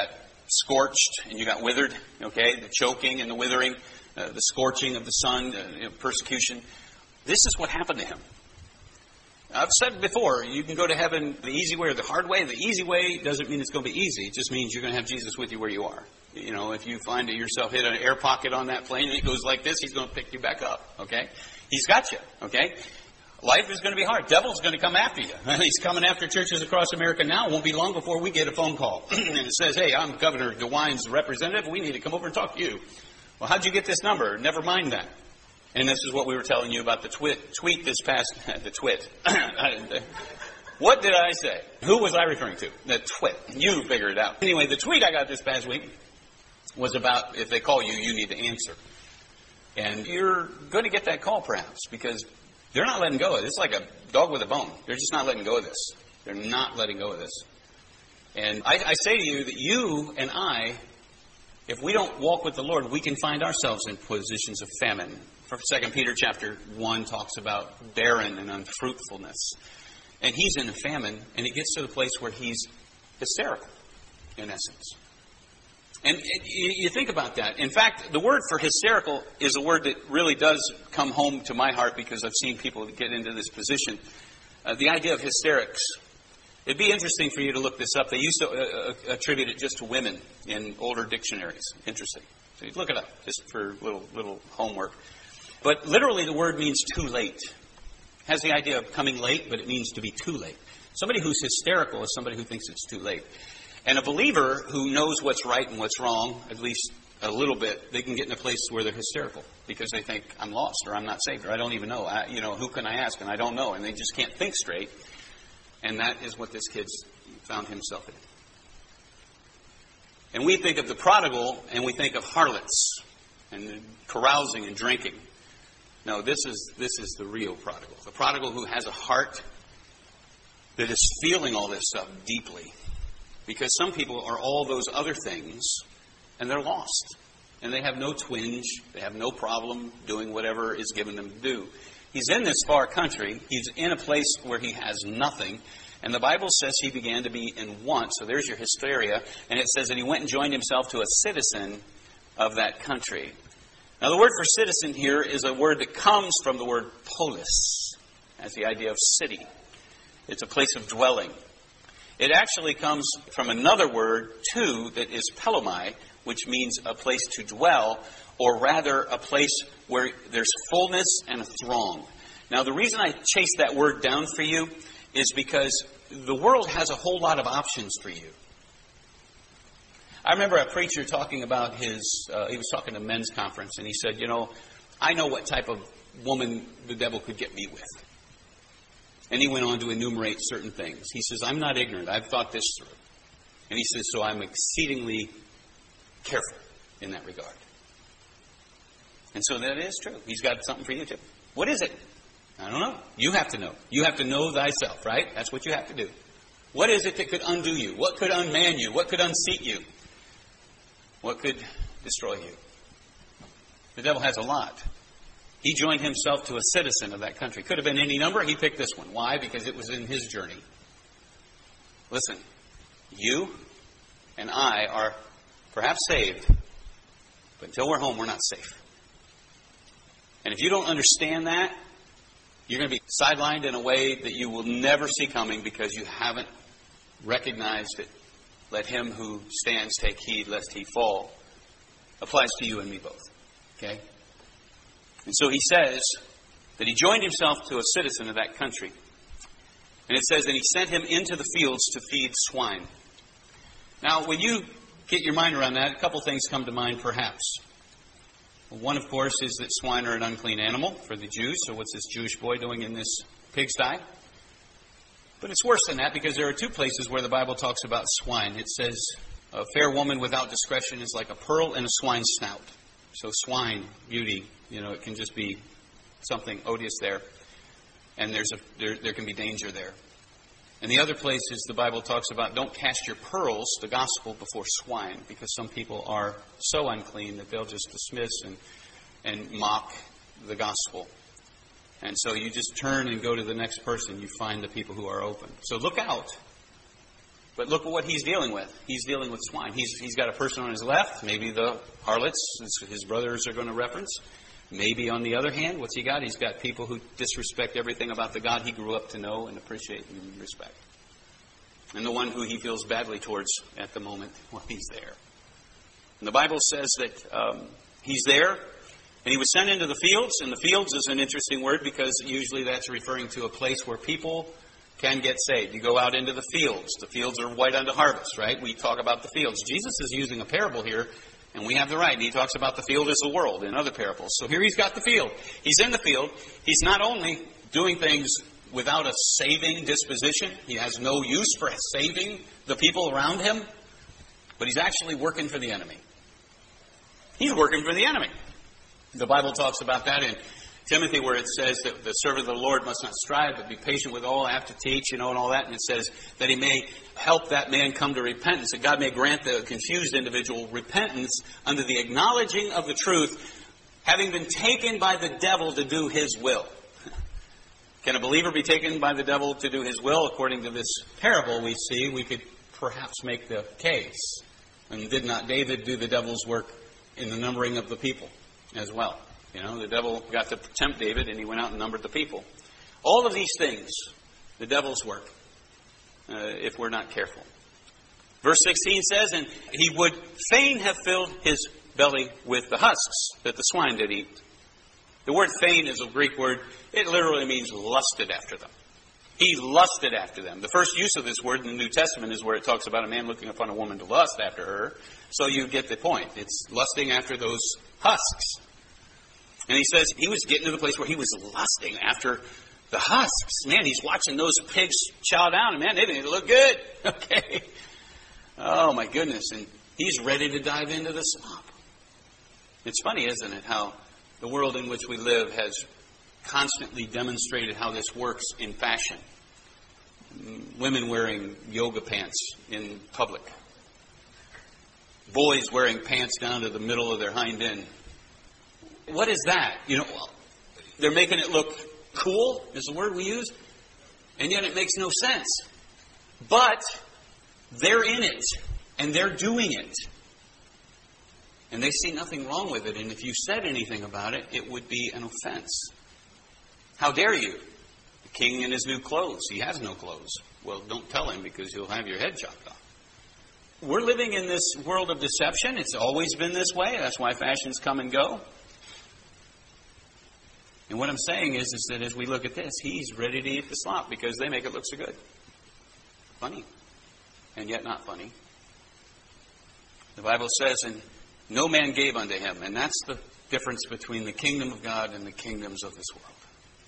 scorched and you got withered, okay? The choking and the withering, the scorching of the sun, persecution. This is what happened to him. I've said before, you can go to heaven the easy way or the hard way. The easy way doesn't mean it's going to be easy. It just means you're going to have Jesus with you where you are. You know, if you find yourself hit an air pocket on that plane and it goes like this, he's going to pick you back up, okay? He's got you, okay? Life is going to be hard. Devil's going to come after you. He's coming after churches across America now. It won't be long before we get a phone call. And it says, hey, I'm Governor DeWine's representative. We need to come over and talk to you. Well, how'd you get this number? Never mind that. And this is what we were telling you about the tweet this past... the twit. What did I say? Who was I referring to? The twit. You figure it out. Anyway, the tweet I got this past week was about if they call you, you need to answer. And you're going to get that call perhaps because they're not letting go of it. It's like a dog with a bone. They're just not letting go of this. They're not letting go of this. And I say to you that you and I, if we don't walk with the Lord, we can find ourselves in positions of famine. 2 Peter chapter 1 talks about barren and unfruitfulness. And he's in a famine, and it gets to the place where he's hysterical, in essence. And you think about that. In fact, the word for hysterical is a word that really does come home to my heart because I've seen people get into this position. The idea of hysterics. It'd be interesting for you to look this up. They used to attribute it just to women in older dictionaries. Interesting. So you look it up just for little homework. But literally the word means too late. It has the idea of coming late, but it means to be too late. Somebody who's hysterical is somebody who thinks it's too late. And a believer who knows what's right and what's wrong, at least a little bit, they can get in a place where they're hysterical because they think, I'm lost or I'm not saved or I don't even know. Who can I ask? And I don't know. And they just can't think straight. And that is what this kid found himself in. And we think of the prodigal and we think of harlots and carousing and drinking. No, this is the real prodigal. The prodigal who has a heart that is feeling all this stuff deeply. Because some people are all those other things and they're lost. And they have no twinge. They have no problem doing whatever is given them to do. He's in this far country. He's in a place where he has nothing. And the Bible says he began to be in want. So there's your hysteria. And it says that he went and joined himself to a citizen of that country. Now, the word for citizen here is a word that comes from the word polis, as the idea of city. It's a place of dwelling. It actually comes from another word, too, that is pelomai, which means a place to dwell, or rather a place where there's fullness and a throng. Now, the reason I chased that word down for you is because the world has a whole lot of options for you. I remember a preacher talking about he was talking to a men's conference, and he said, I know what type of woman the devil could get me with. And he went on to enumerate certain things. He says, I'm not ignorant. I've thought this through. And he says, so I'm exceedingly careful in that regard. And so that is true. He's got something for you too. What is it? I don't know. You have to know. You have to know thyself, right? That's what you have to do. What is it that could undo you? What could unman you? What could unseat you? What could destroy you? The devil has a lot. He joined himself to a citizen of that country. Could have been any number. He picked this one. Why? Because it was in his journey. Listen, you and I are perhaps saved, but until we're home, we're not safe. And if you don't understand that, you're going to be sidelined in a way that you will never see coming because you haven't recognized it. Let him who stands take heed lest he fall. Applies to you and me both. Okay? And so he says that he joined himself to a citizen of that country. And it says that he sent him into the fields to feed swine. Now, when you get your mind around that, a couple things come to mind perhaps. One, of course, is that swine are an unclean animal for the Jews. So what's this Jewish boy doing in this pigsty? But it's worse than that because there are two places where the Bible talks about swine. It says, a fair woman without discretion is like a pearl in a swine's snout. So swine, beauty, it can just be something odious there. And there can be danger there. And the other place is the Bible talks about don't cast your pearls, the gospel, before swine. Because some people are so unclean that they'll just dismiss and mock the gospel. And so you just turn and go to the next person. You find the people who are open. So look out. But look at what he's dealing with. He's dealing with swine. He's got a person on his left, maybe the harlots, his brothers are going to reference. Maybe on the other hand, what's he got? He's got people who disrespect everything about the God he grew up to know and appreciate and respect. And the one who he feels badly towards at the moment while he's there. And the Bible says that he's there, and he was sent into the fields. And the fields is an interesting word because usually that's referring to a place where people can get saved. You go out into the fields. The fields are white unto harvest, right? We talk about the fields. Jesus is using a parable here, and we have the right. And he talks about the field as the world in other parables. So here he's got the field. He's in the field. He's not only doing things without a saving disposition. He has no use for saving the people around him. But he's actually working for the enemy. He's working for the enemy. The Bible talks about that in Timothy, where it says that the servant of the Lord must not strive, but be patient with all, have to teach, and all that. And it says that he may help that man come to repentance, that God may grant the confused individual repentance under the acknowledging of the truth, having been taken by the devil to do his will. Can a believer be taken by the devil to do his will? According to this parable we see, we could perhaps make the case. And did not David do the devil's work in the numbering of the people as well? You know, the devil got to tempt David, and he went out and numbered the people. All of these things, the devil's work, if we're not careful. Verse 16 says, and he would fain have filled his belly with the husks that the swine did eat. The word fain is a Greek word. It literally means lusted after them. He lusted after them. The first use of this word in the New Testament is where it talks about a man looking upon a woman to lust after her. So you get the point. It's lusting after those husks. And he says he was getting to the place where he was lusting after the husks. Man, he's watching those pigs chow down, and man, they didn't look good. Okay. Oh, my goodness. And he's ready to dive into the slop. It's funny, isn't it, how the world in which we live has constantly demonstrated how this works in fashion. Women wearing yoga pants in public. Boys wearing pants down to the middle of their hind end. What is that? You know, they're making it look cool, is the word we use, and yet it makes no sense. But they're in it, and they're doing it. And they see nothing wrong with it, and if you said anything about it, it would be an offense. How dare you? The king in his new clothes. He has no clothes. Well, don't tell him, because you'll have your head chopped off. We're living in this world of deception. It's always been this way. That's why fashions come and go. And what I'm saying is that as we look at this, he's ready to eat the slop because they make it look so good. Funny. And yet not funny. The Bible says, and no man gave unto him. And that's the difference between the kingdom of God and the kingdoms of this world.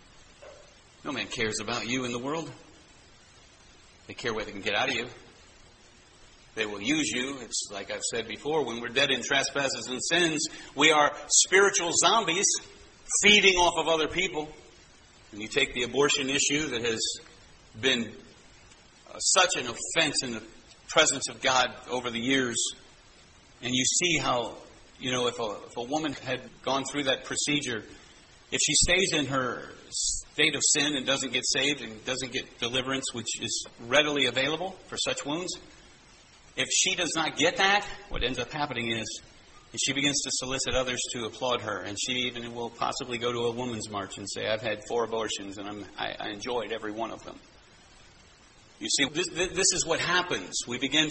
No man cares about you in the world. They care what they can get out of you. They will use you. It's like I've said before, when we're dead in trespasses and sins, we are spiritual zombies feeding off of other people. And you take the abortion issue that has been such an offense in the presence of God over the years, and you see how, you know, if a woman had gone through that procedure, if she stays in her state of sin and doesn't get saved and doesn't get deliverance, which is readily available for such wounds, if she does not get that, what ends up happening is she begins to solicit others to applaud her, and she even will possibly go to a woman's march and say, I've had 4 abortions, and I enjoyed every one of them. You see, this is what happens. We begin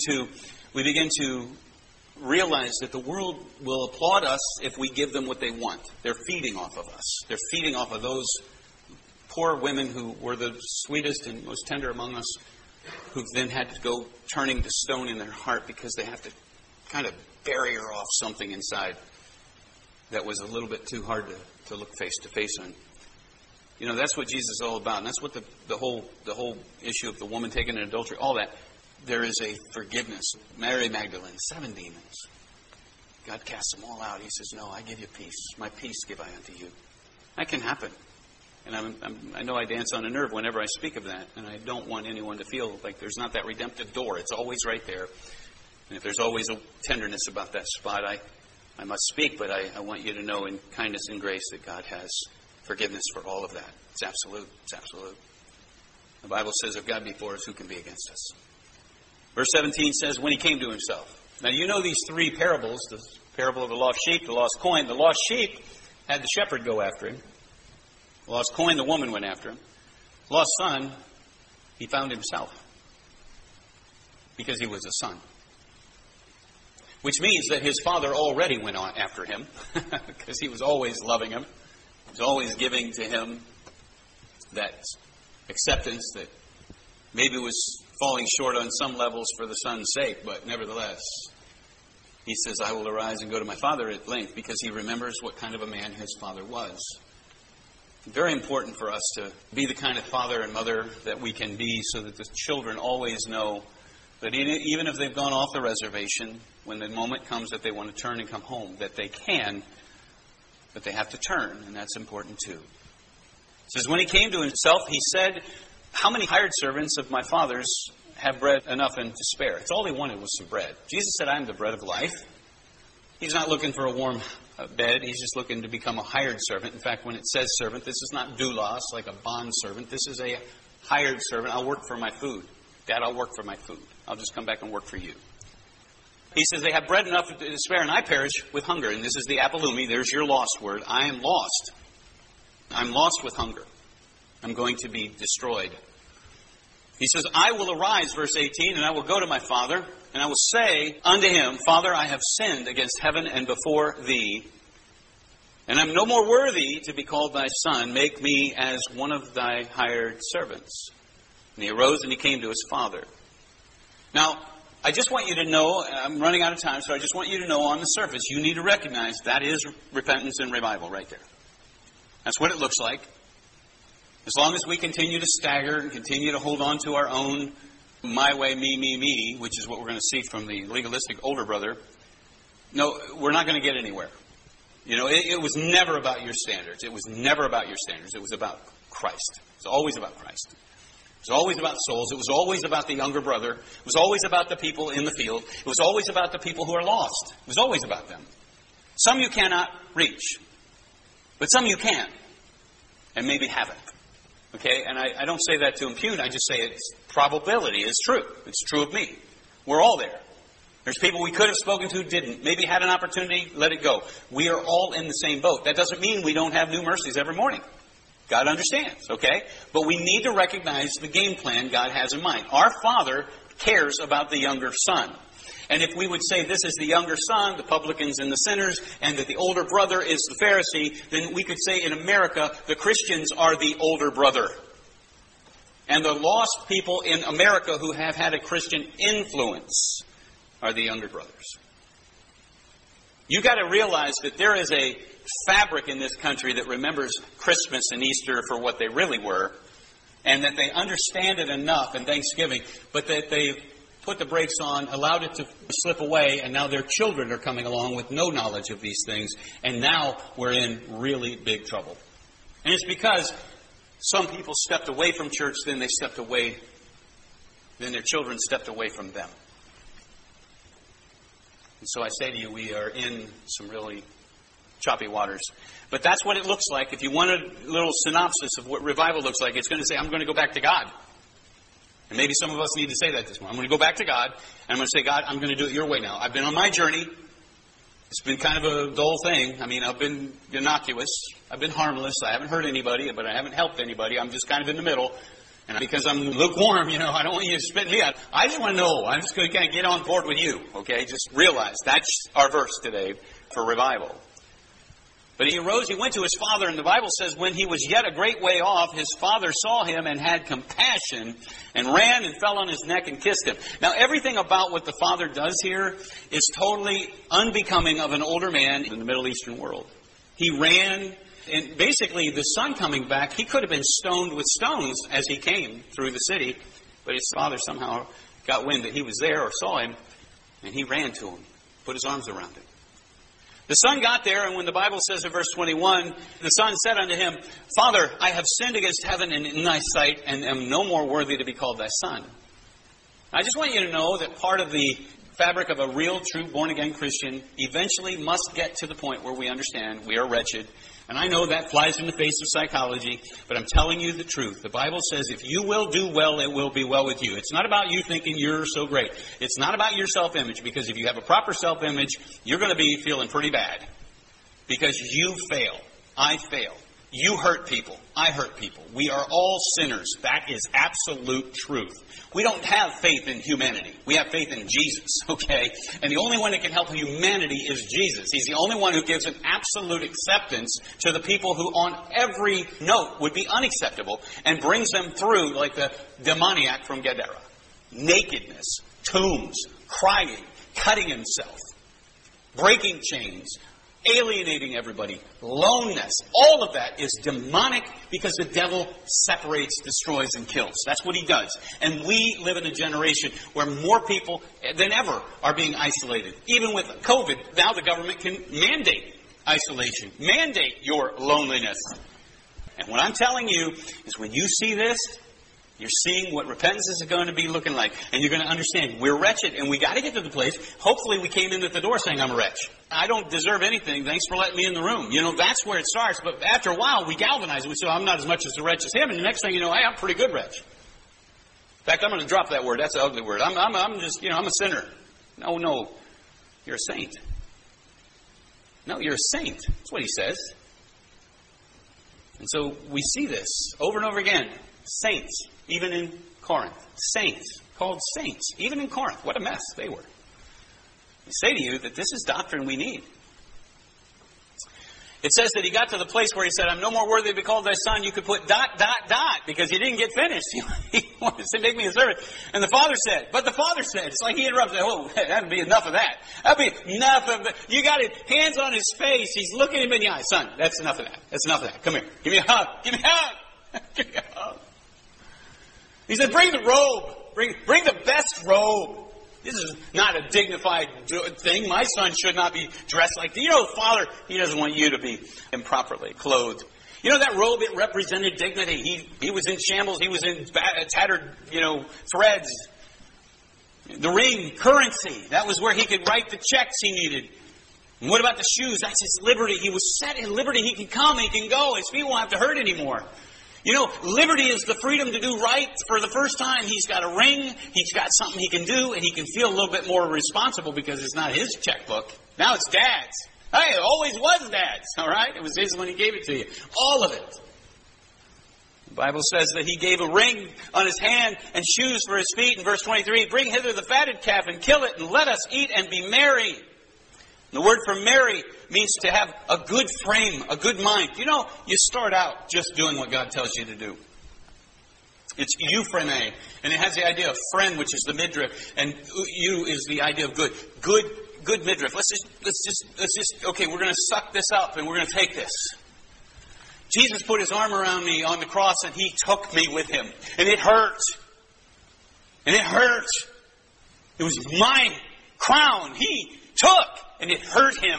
to realize that the world will applaud us if we give them what they want. They're feeding off of us. They're feeding off of those poor women who were the sweetest and most tender among us, who've then had to go turning to stone in their heart because they have to kind of barrier off something inside that was a little bit too hard to look face to face on. You know, that's what Jesus is all about. And that's what the whole issue of the woman taken in adultery, all that. There is a forgiveness. Mary Magdalene, 7 demons. God casts them all out. He says, no, I give you peace. My peace give I unto you. That can happen. And I know I dance on a nerve whenever I speak of that. And I don't want anyone to feel like there's not that redemptive door. It's always right there. And if there's always a tenderness about that spot, I must speak. But I want you to know in kindness and grace that God has forgiveness for all of that. It's absolute. It's absolute. The Bible says, if God be for us, who can be against us? Verse 17 says, when he came to himself. Now you know these three parables, the parable of the lost sheep, the lost coin. The lost sheep had the shepherd go after him. The lost coin, the woman went after him. The lost son, he found himself. Because he was a son. Which means that his father already went on after him. Because he was always loving him. He was always giving to him that acceptance that maybe was falling short on some levels for the son's sake, but nevertheless, he says, I will arise and go to my father at length, because he remembers what kind of a man his father was. Very important for us to be the kind of father and mother that we can be, so that the children always know that even if they've gone off the reservation, when the moment comes that they want to turn and come home, that they can, but they have to turn, and that's important too. It says, when he came to himself, he said, how many hired servants of my father's have bread enough and to spare? It's all he wanted was some bread. Jesus said, I am the bread of life. He's not looking for a warm bed. He's just looking to become a hired servant. In fact, when it says servant, this is not doulos, like a bond servant. This is a hired servant. I'll work for my food. Dad, I'll work for my food. I'll just come back and work for you. He says, they have bread enough to spare, and I perish with hunger. And this is the apolumi. There's your lost word. I am lost. I'm lost with hunger. I'm going to be destroyed. He says, I will arise, verse 18, and I will go to my father, and I will say unto him, Father, I have sinned against heaven and before thee, and I'm no more worthy to be called thy son. Make me as one of thy hired servants. And he arose and he came to his father. Now, I just want you to know, I'm running out of time, so I just want you to know on the surface, you need to recognize that is repentance and revival right there. That's what it looks like. As long as we continue to stagger and continue to hold on to our own my way, me, which is what we're going to see from the legalistic older brother, no, we're not going to get anywhere. You know, it was never about your standards. It was never about your standards. It was about Christ. It's always about Christ. It was always about souls. It was always about the younger brother. It was always about the people in the field. It was always about the people who are lost. It was always about them. Some you cannot reach, but some you can, and maybe haven't. Okay, and I don't say that to impugn. I just say it's probability is true. It's true of me. We're all there. There's people we could have spoken to, didn't. Maybe had an opportunity, let it go. We are all in the same boat. That doesn't mean we don't have new mercies every morning. God understands, okay? But we need to recognize the game plan God has in mind. Our Father cares about the younger son. And if we would say this is the younger son, the publicans and the sinners, and that the older brother is the Pharisee, then we could say in America, the Christians are the older brother. And the lost people in America who have had a Christian influence are the younger brothers. You've got to realize that there is a fabric in this country that remembers Christmas and Easter for what they really were, and that they understand it enough, and Thanksgiving, but that they put the brakes on, allowed it to slip away, and now their children are coming along with no knowledge of these things, and now we're in really big trouble. And it's because some people stepped away from church, then they stepped away, then their children stepped away from them. And so I say to you, we are in some really choppy waters. But that's what it looks like. If you want a little synopsis of what revival looks like, it's going to say, I'm going to go back to God. And maybe some of us need to say that this morning. I'm going to go back to God, and I'm going to say, God, I'm going to do it your way now. I've been on my journey. It's been kind of a dull thing. I mean, I've been innocuous. I've been harmless. I haven't hurt anybody, but I haven't helped anybody. I'm just kind of in the middle. And because I'm lukewarm, I don't want you to spit me out. I just want to know. I'm just going to kind of get on board with you, okay? Just realize that's our verse today for revival. But he arose, he went to his father, and the Bible says, when he was yet a great way off, his father saw him and had compassion and ran and fell on his neck and kissed him. Now, everything about what the father does here is totally unbecoming of an older man in the Middle Eastern world. He ran, and basically the son coming back, he could have been stoned with stones as he came through the city, but his father somehow got wind that he was there or saw him, and he ran to him, put his arms around him. The son got there, and when the Bible says in verse 21, the son said unto him, Father, I have sinned against heaven and in thy sight, and am no more worthy to be called thy son. I just want you to know that part of the fabric of a real, true, born-again Christian eventually must get to the point where we understand we are wretched, And I know that flies in the face of psychology, but I'm telling you the truth. The Bible says if you will do well, it will be well with you. It's not about you thinking you're so great. It's not about your self-image, because if you have a proper self-image, you're going to be feeling pretty bad. Because you fail. I fail. You hurt people. I hurt people. We are all sinners. That is absolute truth. We don't have faith in humanity. We have faith in Jesus, okay? And the only one that can help humanity is Jesus. He's the only one who gives an absolute acceptance to the people who on every note would be unacceptable and brings them through like the demoniac from Gadara. Nakedness, tombs, crying, cutting himself, breaking chains, alienating everybody, loneness, all of that is demonic because the devil separates, destroys, and kills. That's what he does. And we live in a generation where more people than ever are being isolated. Even with COVID, now the government can mandate isolation, mandate your loneliness. And what I'm telling you is when you see this, you're seeing what repentance is going to be looking like. And you're going to understand we're wretched and we got to get to the place. Hopefully we came in at the door saying, I'm a wretch. I don't deserve anything. Thanks for letting me in the room. You know, that's where it starts. But after a while, we galvanize and we say, I'm not as much as a wretch as him. And the next thing you know, hey, I'm a pretty good wretch. In fact, I'm going to drop that word. That's an ugly word. I'm just, I'm a sinner. No. You're a saint. No, you're a saint. That's what he says. And so we see this over and over again. Saints, even in Corinth. Saints, called saints, even in Corinth. What a mess they were. I say to you that this is doctrine we need. It says that he got to the place where he said, I'm no more worthy to be called thy son. You could put ... because he didn't get finished. He wanted to make me a servant. And the father said, it's like he interrupted. Oh, that'd be enough of that. That'd be enough of that. You got his hands on his face. He's looking him in the eye. Son, that's enough of that. That's enough of that. Come here. Give me a hug. Give me a hug. Give me a hug. He said, bring the robe. Bring the best robe. This is not a dignified thing. My son should not be dressed like that. You know, the Father, he doesn't want you to be improperly clothed. You know, that robe, it represented dignity. He was in shambles. He was in tattered, threads. The ring, currency. That was where he could write the checks he needed. And what about the shoes? That's his liberty. He was set in liberty. He can come. He can go. His feet won't have to hurt anymore. You know, liberty is the freedom to do right for the first time. He's got a ring, he's got something he can do, and he can feel a little bit more responsible because it's not his checkbook. Now it's Dad's. Hey, it always was Dad's, all right? It was his when he gave it to you. All of it. The Bible says that he gave a ring on his hand and shoes for his feet. In verse 23, bring hither the fatted calf and kill it, and let us eat and be merry. The word for merry means to have a good frame, a good mind. You know, you start out just doing what God tells you to do. It's euphrene, and it has the idea of friend, which is the midriff, and you is the idea of good. Good midriff. Let's just, okay, we're going to suck this up and we're going to take this. Jesus put his arm around me on the cross and he took me with him. And it hurt. And it hurt. It was my crown. He took. And it hurt him.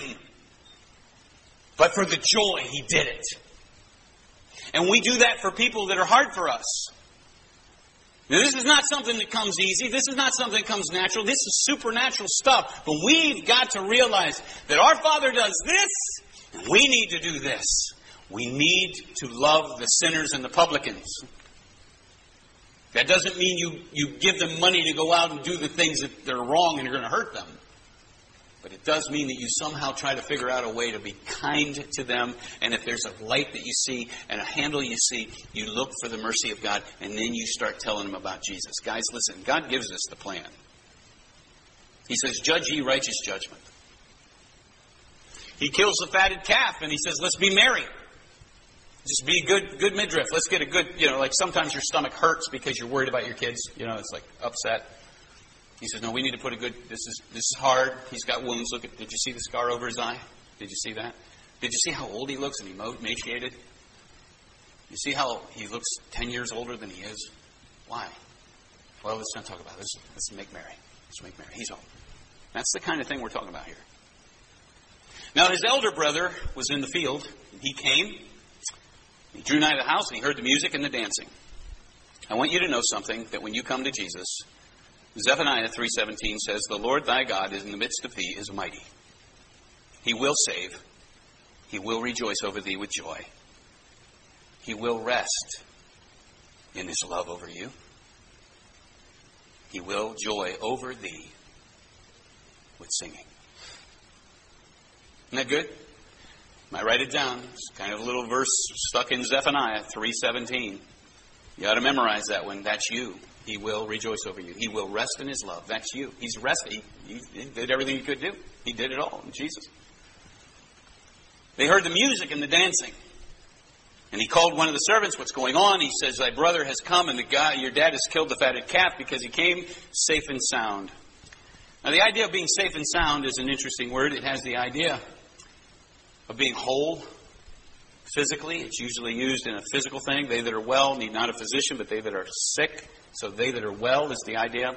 But for the joy, he did it. And we do that for people that are hard for us. Now, this is not something that comes easy. This is not something that comes natural. This is supernatural stuff. But we've got to realize that our Father does this, and we need to do this. We need to love the sinners and the publicans. That doesn't mean you give them money to go out and do the things that are wrong and are going to hurt them. But it does mean that you somehow try to figure out a way to be kind to them. And if there's a light that you see and a handle you see, you look for the mercy of God. And then you start telling them about Jesus. Guys, listen, God gives us the plan. He says, judge ye righteous judgment. He kills the fatted calf and he says, let's be merry. Just be good midriff. Let's get a good, like sometimes your stomach hurts because you're worried about your kids. It's like upset. He says, no, we need to put a good, this is hard. He's got wounds. Did you see the scar over his eye? Did you see that? Did you see how old he looks and emaciated? You see how he looks 10 years older than he is? Why? Well, let's not talk about this. Let's make merry. Let's make merry. He's old. That's the kind of thing we're talking about here. Now, his elder brother was in the field. And he came. He drew nigh to the house and he heard the music and the dancing. I want you to know something, that when you come to Jesus, Zephaniah 3:17 says, the Lord thy God is in the midst of thee is mighty. He will save. He will rejoice over thee with joy. He will rest in his love over you. He will joy over thee with singing. Isn't that good? Might write it down. It's kind of a little verse stuck in Zephaniah 3:17. You ought to memorize that one. That's you. He will rejoice over you. He will rest in his love. That's you. He's resting. He did everything he could do. He did it all in Jesus. They heard the music and the dancing. And he called one of the servants. What's going on? He says, thy brother has come, and your dad has killed the fatted calf because he came safe and sound. Now, the idea of being safe and sound is an interesting word. It has the idea of being whole physically. It's usually used in a physical thing. They that are well need not a physician, but they that are sick. So they that are well is the idea.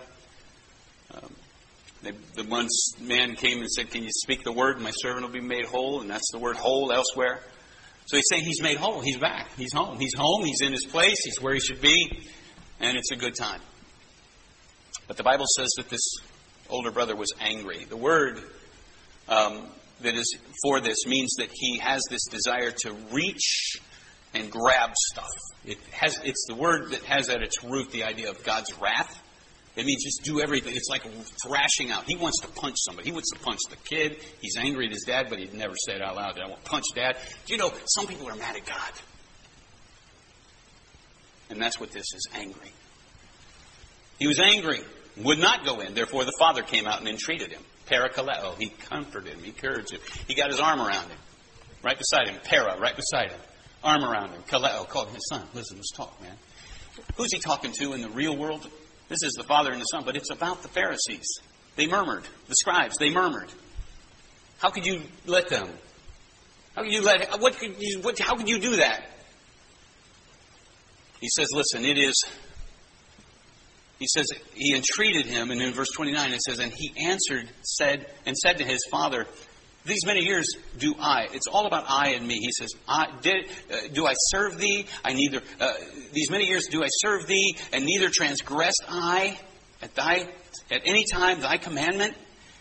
The one man came and said, can you speak the word and my servant will be made whole? And that's the word whole elsewhere. So he's saying he's made whole. He's back. He's home. He's home. He's in his place. He's where he should be. And it's a good time. But the Bible says that this older brother was angry. The word that is for this means that he has this desire to reach and grab stuff. It's the word that has at its root the idea of God's wrath. It means just do everything. It's like thrashing out. He wants to punch somebody. He wants to punch the kid. He's angry at his dad, but he'd never say it out loud. I want to punch Dad. Do you know, some people are mad at God. And that's what this is, angry. He was angry, would not go in. Therefore, the father came out and entreated him. Parakaleo. He comforted him. He encouraged him. He got his arm around him. Right beside him. Para, right beside him. Arm around him. Kaleo. Called him his son. Listen, let's talk, man. Who's he talking to in the real world? This is the Father and the Son, but it's about the Pharisees. They murmured. The scribes, they murmured. How could you let them? How could you how could you do that? He says, listen, he entreated him, and in verse 29 it says, and he answered, said to his father, these many years do I. It's all about I and me. He says, do I serve thee? These many years do I serve thee, and neither transgressed I at any time thy commandment?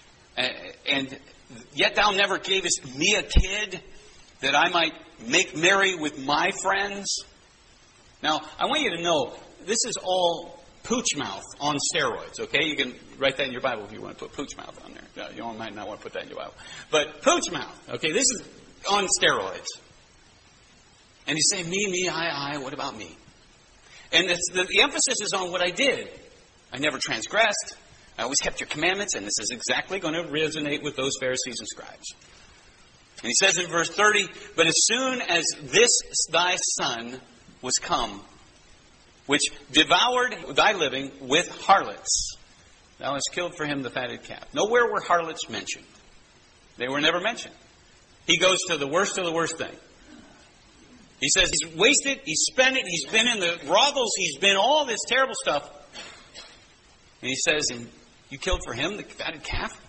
And yet thou never gavest me a kid that I might make merry with my friends? Now, I want you to know, this is all pooch mouth on steroids, okay? You can write that in your Bible if you want to put pooch mouth on there. You might not want to put that in your Bible. But pooch mouth, okay? This is on steroids. And he's saying, me, I, what about me? And the emphasis is on what I did. I never transgressed. I always kept your commandments, and this is exactly going to resonate with those Pharisees and scribes. And he says in verse 30, but as soon as this thy son was come, which devoured thy living with harlots, thou hast killed for him the fatted calf. Nowhere were harlots mentioned. They were never mentioned. He goes to the worst of the worst thing. He says he's wasted, he's spent it, he's been in the brothels, he's been all this terrible stuff. And he says, and you killed for him the fatted calf?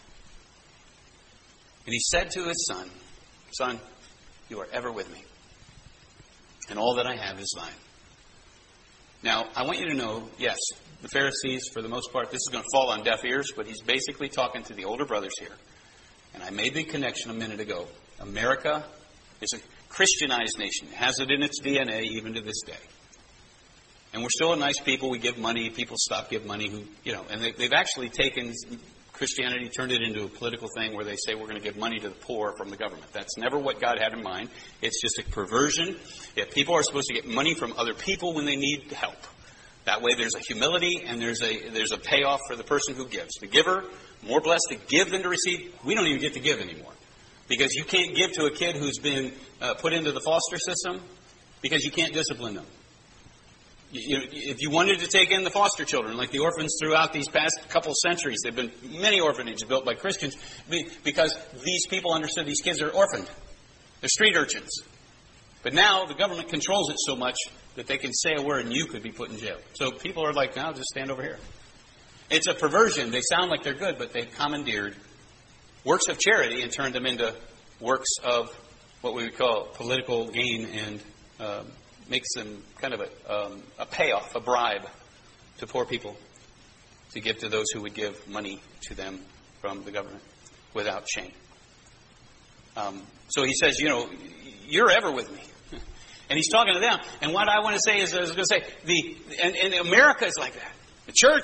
And he said to his son, son, you are ever with me, and all that I have is thine. Now, I want you to know, yes, the Pharisees, for the most part, this is going to fall on deaf ears, but he's basically talking to the older brothers here. And I made the connection a minute ago. America is a Christianized nation. It has it in its DNA even to this day. And we're still a nice people. We give money. People stop give money. And they've actually taken Christianity, turned it into a political thing where they say we're going to give money to the poor from the government. That's never what God had in mind. It's just a perversion. If people are supposed to get money from other people when they need help. That way there's a humility and there's a payoff for the person who gives. The giver, more blessed to give than to receive. We don't even get to give anymore. Because you can't give to a kid who's been put into the foster system because you can't discipline them. If you wanted to take in the foster children, like the orphans throughout these past couple centuries, there have been many orphanages built by Christians because these people understood these kids are orphaned. They're street urchins. But now the government controls it so much that they can say a word and you could be put in jail. So people are like, no, just stand over here. It's a perversion. They sound like they're good, but they've commandeered works of charity and turned them into works of what we would call political gain and makes them kind of a payoff, a bribe to poor people to give to those who would give money to them from the government without shame. So he says, you're ever with me. And he's talking to them. And what I want to say is, I was going to say, and America is like that. The church,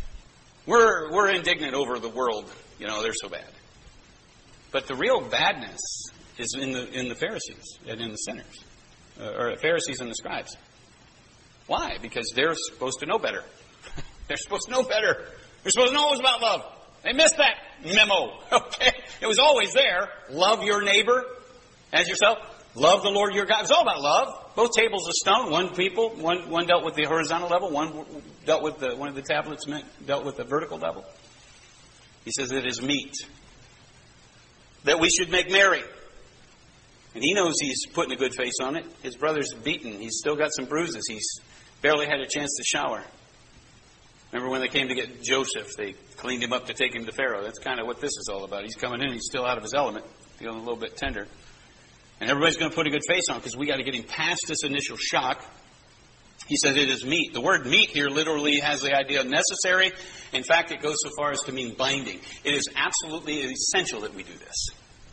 we're indignant over the world. They're so bad. But the real badness is in the Pharisees and in the sinners, or Pharisees and the scribes. Why? Because they're supposed to know better. They're supposed to know better. They're supposed to know it was about love. They missed that memo. Okay, it was always there. Love your neighbor as yourself. Love the Lord your God. It was all about love. Both tables of stone. One dealt with the horizontal level. One dealt with one of the tablets dealt with the vertical level. He says it is meet that we should make merry. And he knows he's putting a good face on it. His brother's beaten. He's still got some bruises. He's barely had a chance to shower. Remember when they came to get Joseph, they cleaned him up to take him to Pharaoh. That's kind of what this is all about. He's coming in, he's still out of his element, feeling a little bit tender. And everybody's going to put a good face on because we got to get him past this initial shock. He said it is meet. The word meet here literally has the idea of necessary. In fact, it goes so far as to mean binding. It is absolutely essential that we do this.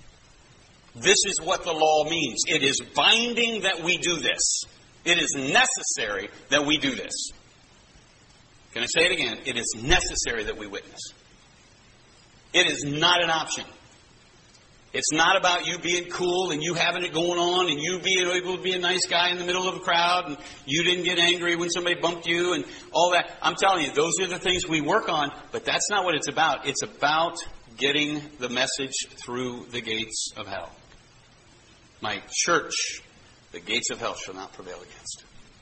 This is what the law means. It is binding that we do this. It is necessary that we do this. Can I say it again? It is necessary that we witness. It is not an option. It's not about you being cool and you having it going on and you being able to be a nice guy in the middle of a crowd and you didn't get angry when somebody bumped you and all that. I'm telling you, those are the things we work on, but that's not what it's about. It's about getting the message through the gates of hell. My church, the gates of hell shall not prevail against.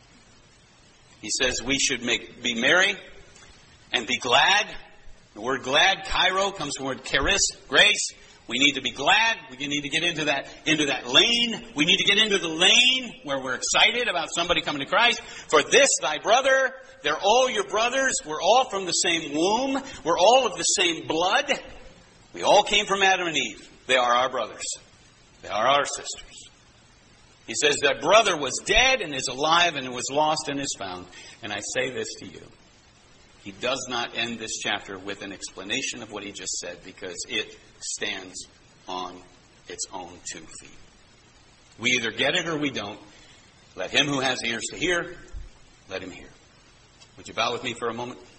He says we should be merry and be glad. The word glad, kairo, comes from the word charis, grace. We need to be glad. We need to get into that lane. We need to get into the lane where we're excited about somebody coming to Christ. For this, thy brother, they're all your brothers. We're all from the same womb. We're all of the same blood. We all came from Adam and Eve. They are our brothers. They are our sisters. He says, thy brother was dead and is alive and was lost and is found. And I say this to you. He does not end this chapter with an explanation of what he just said because it stands on its own 2 feet. We either get it or we don't. Let him who has ears to hear, let him hear. Would you bow with me for a moment?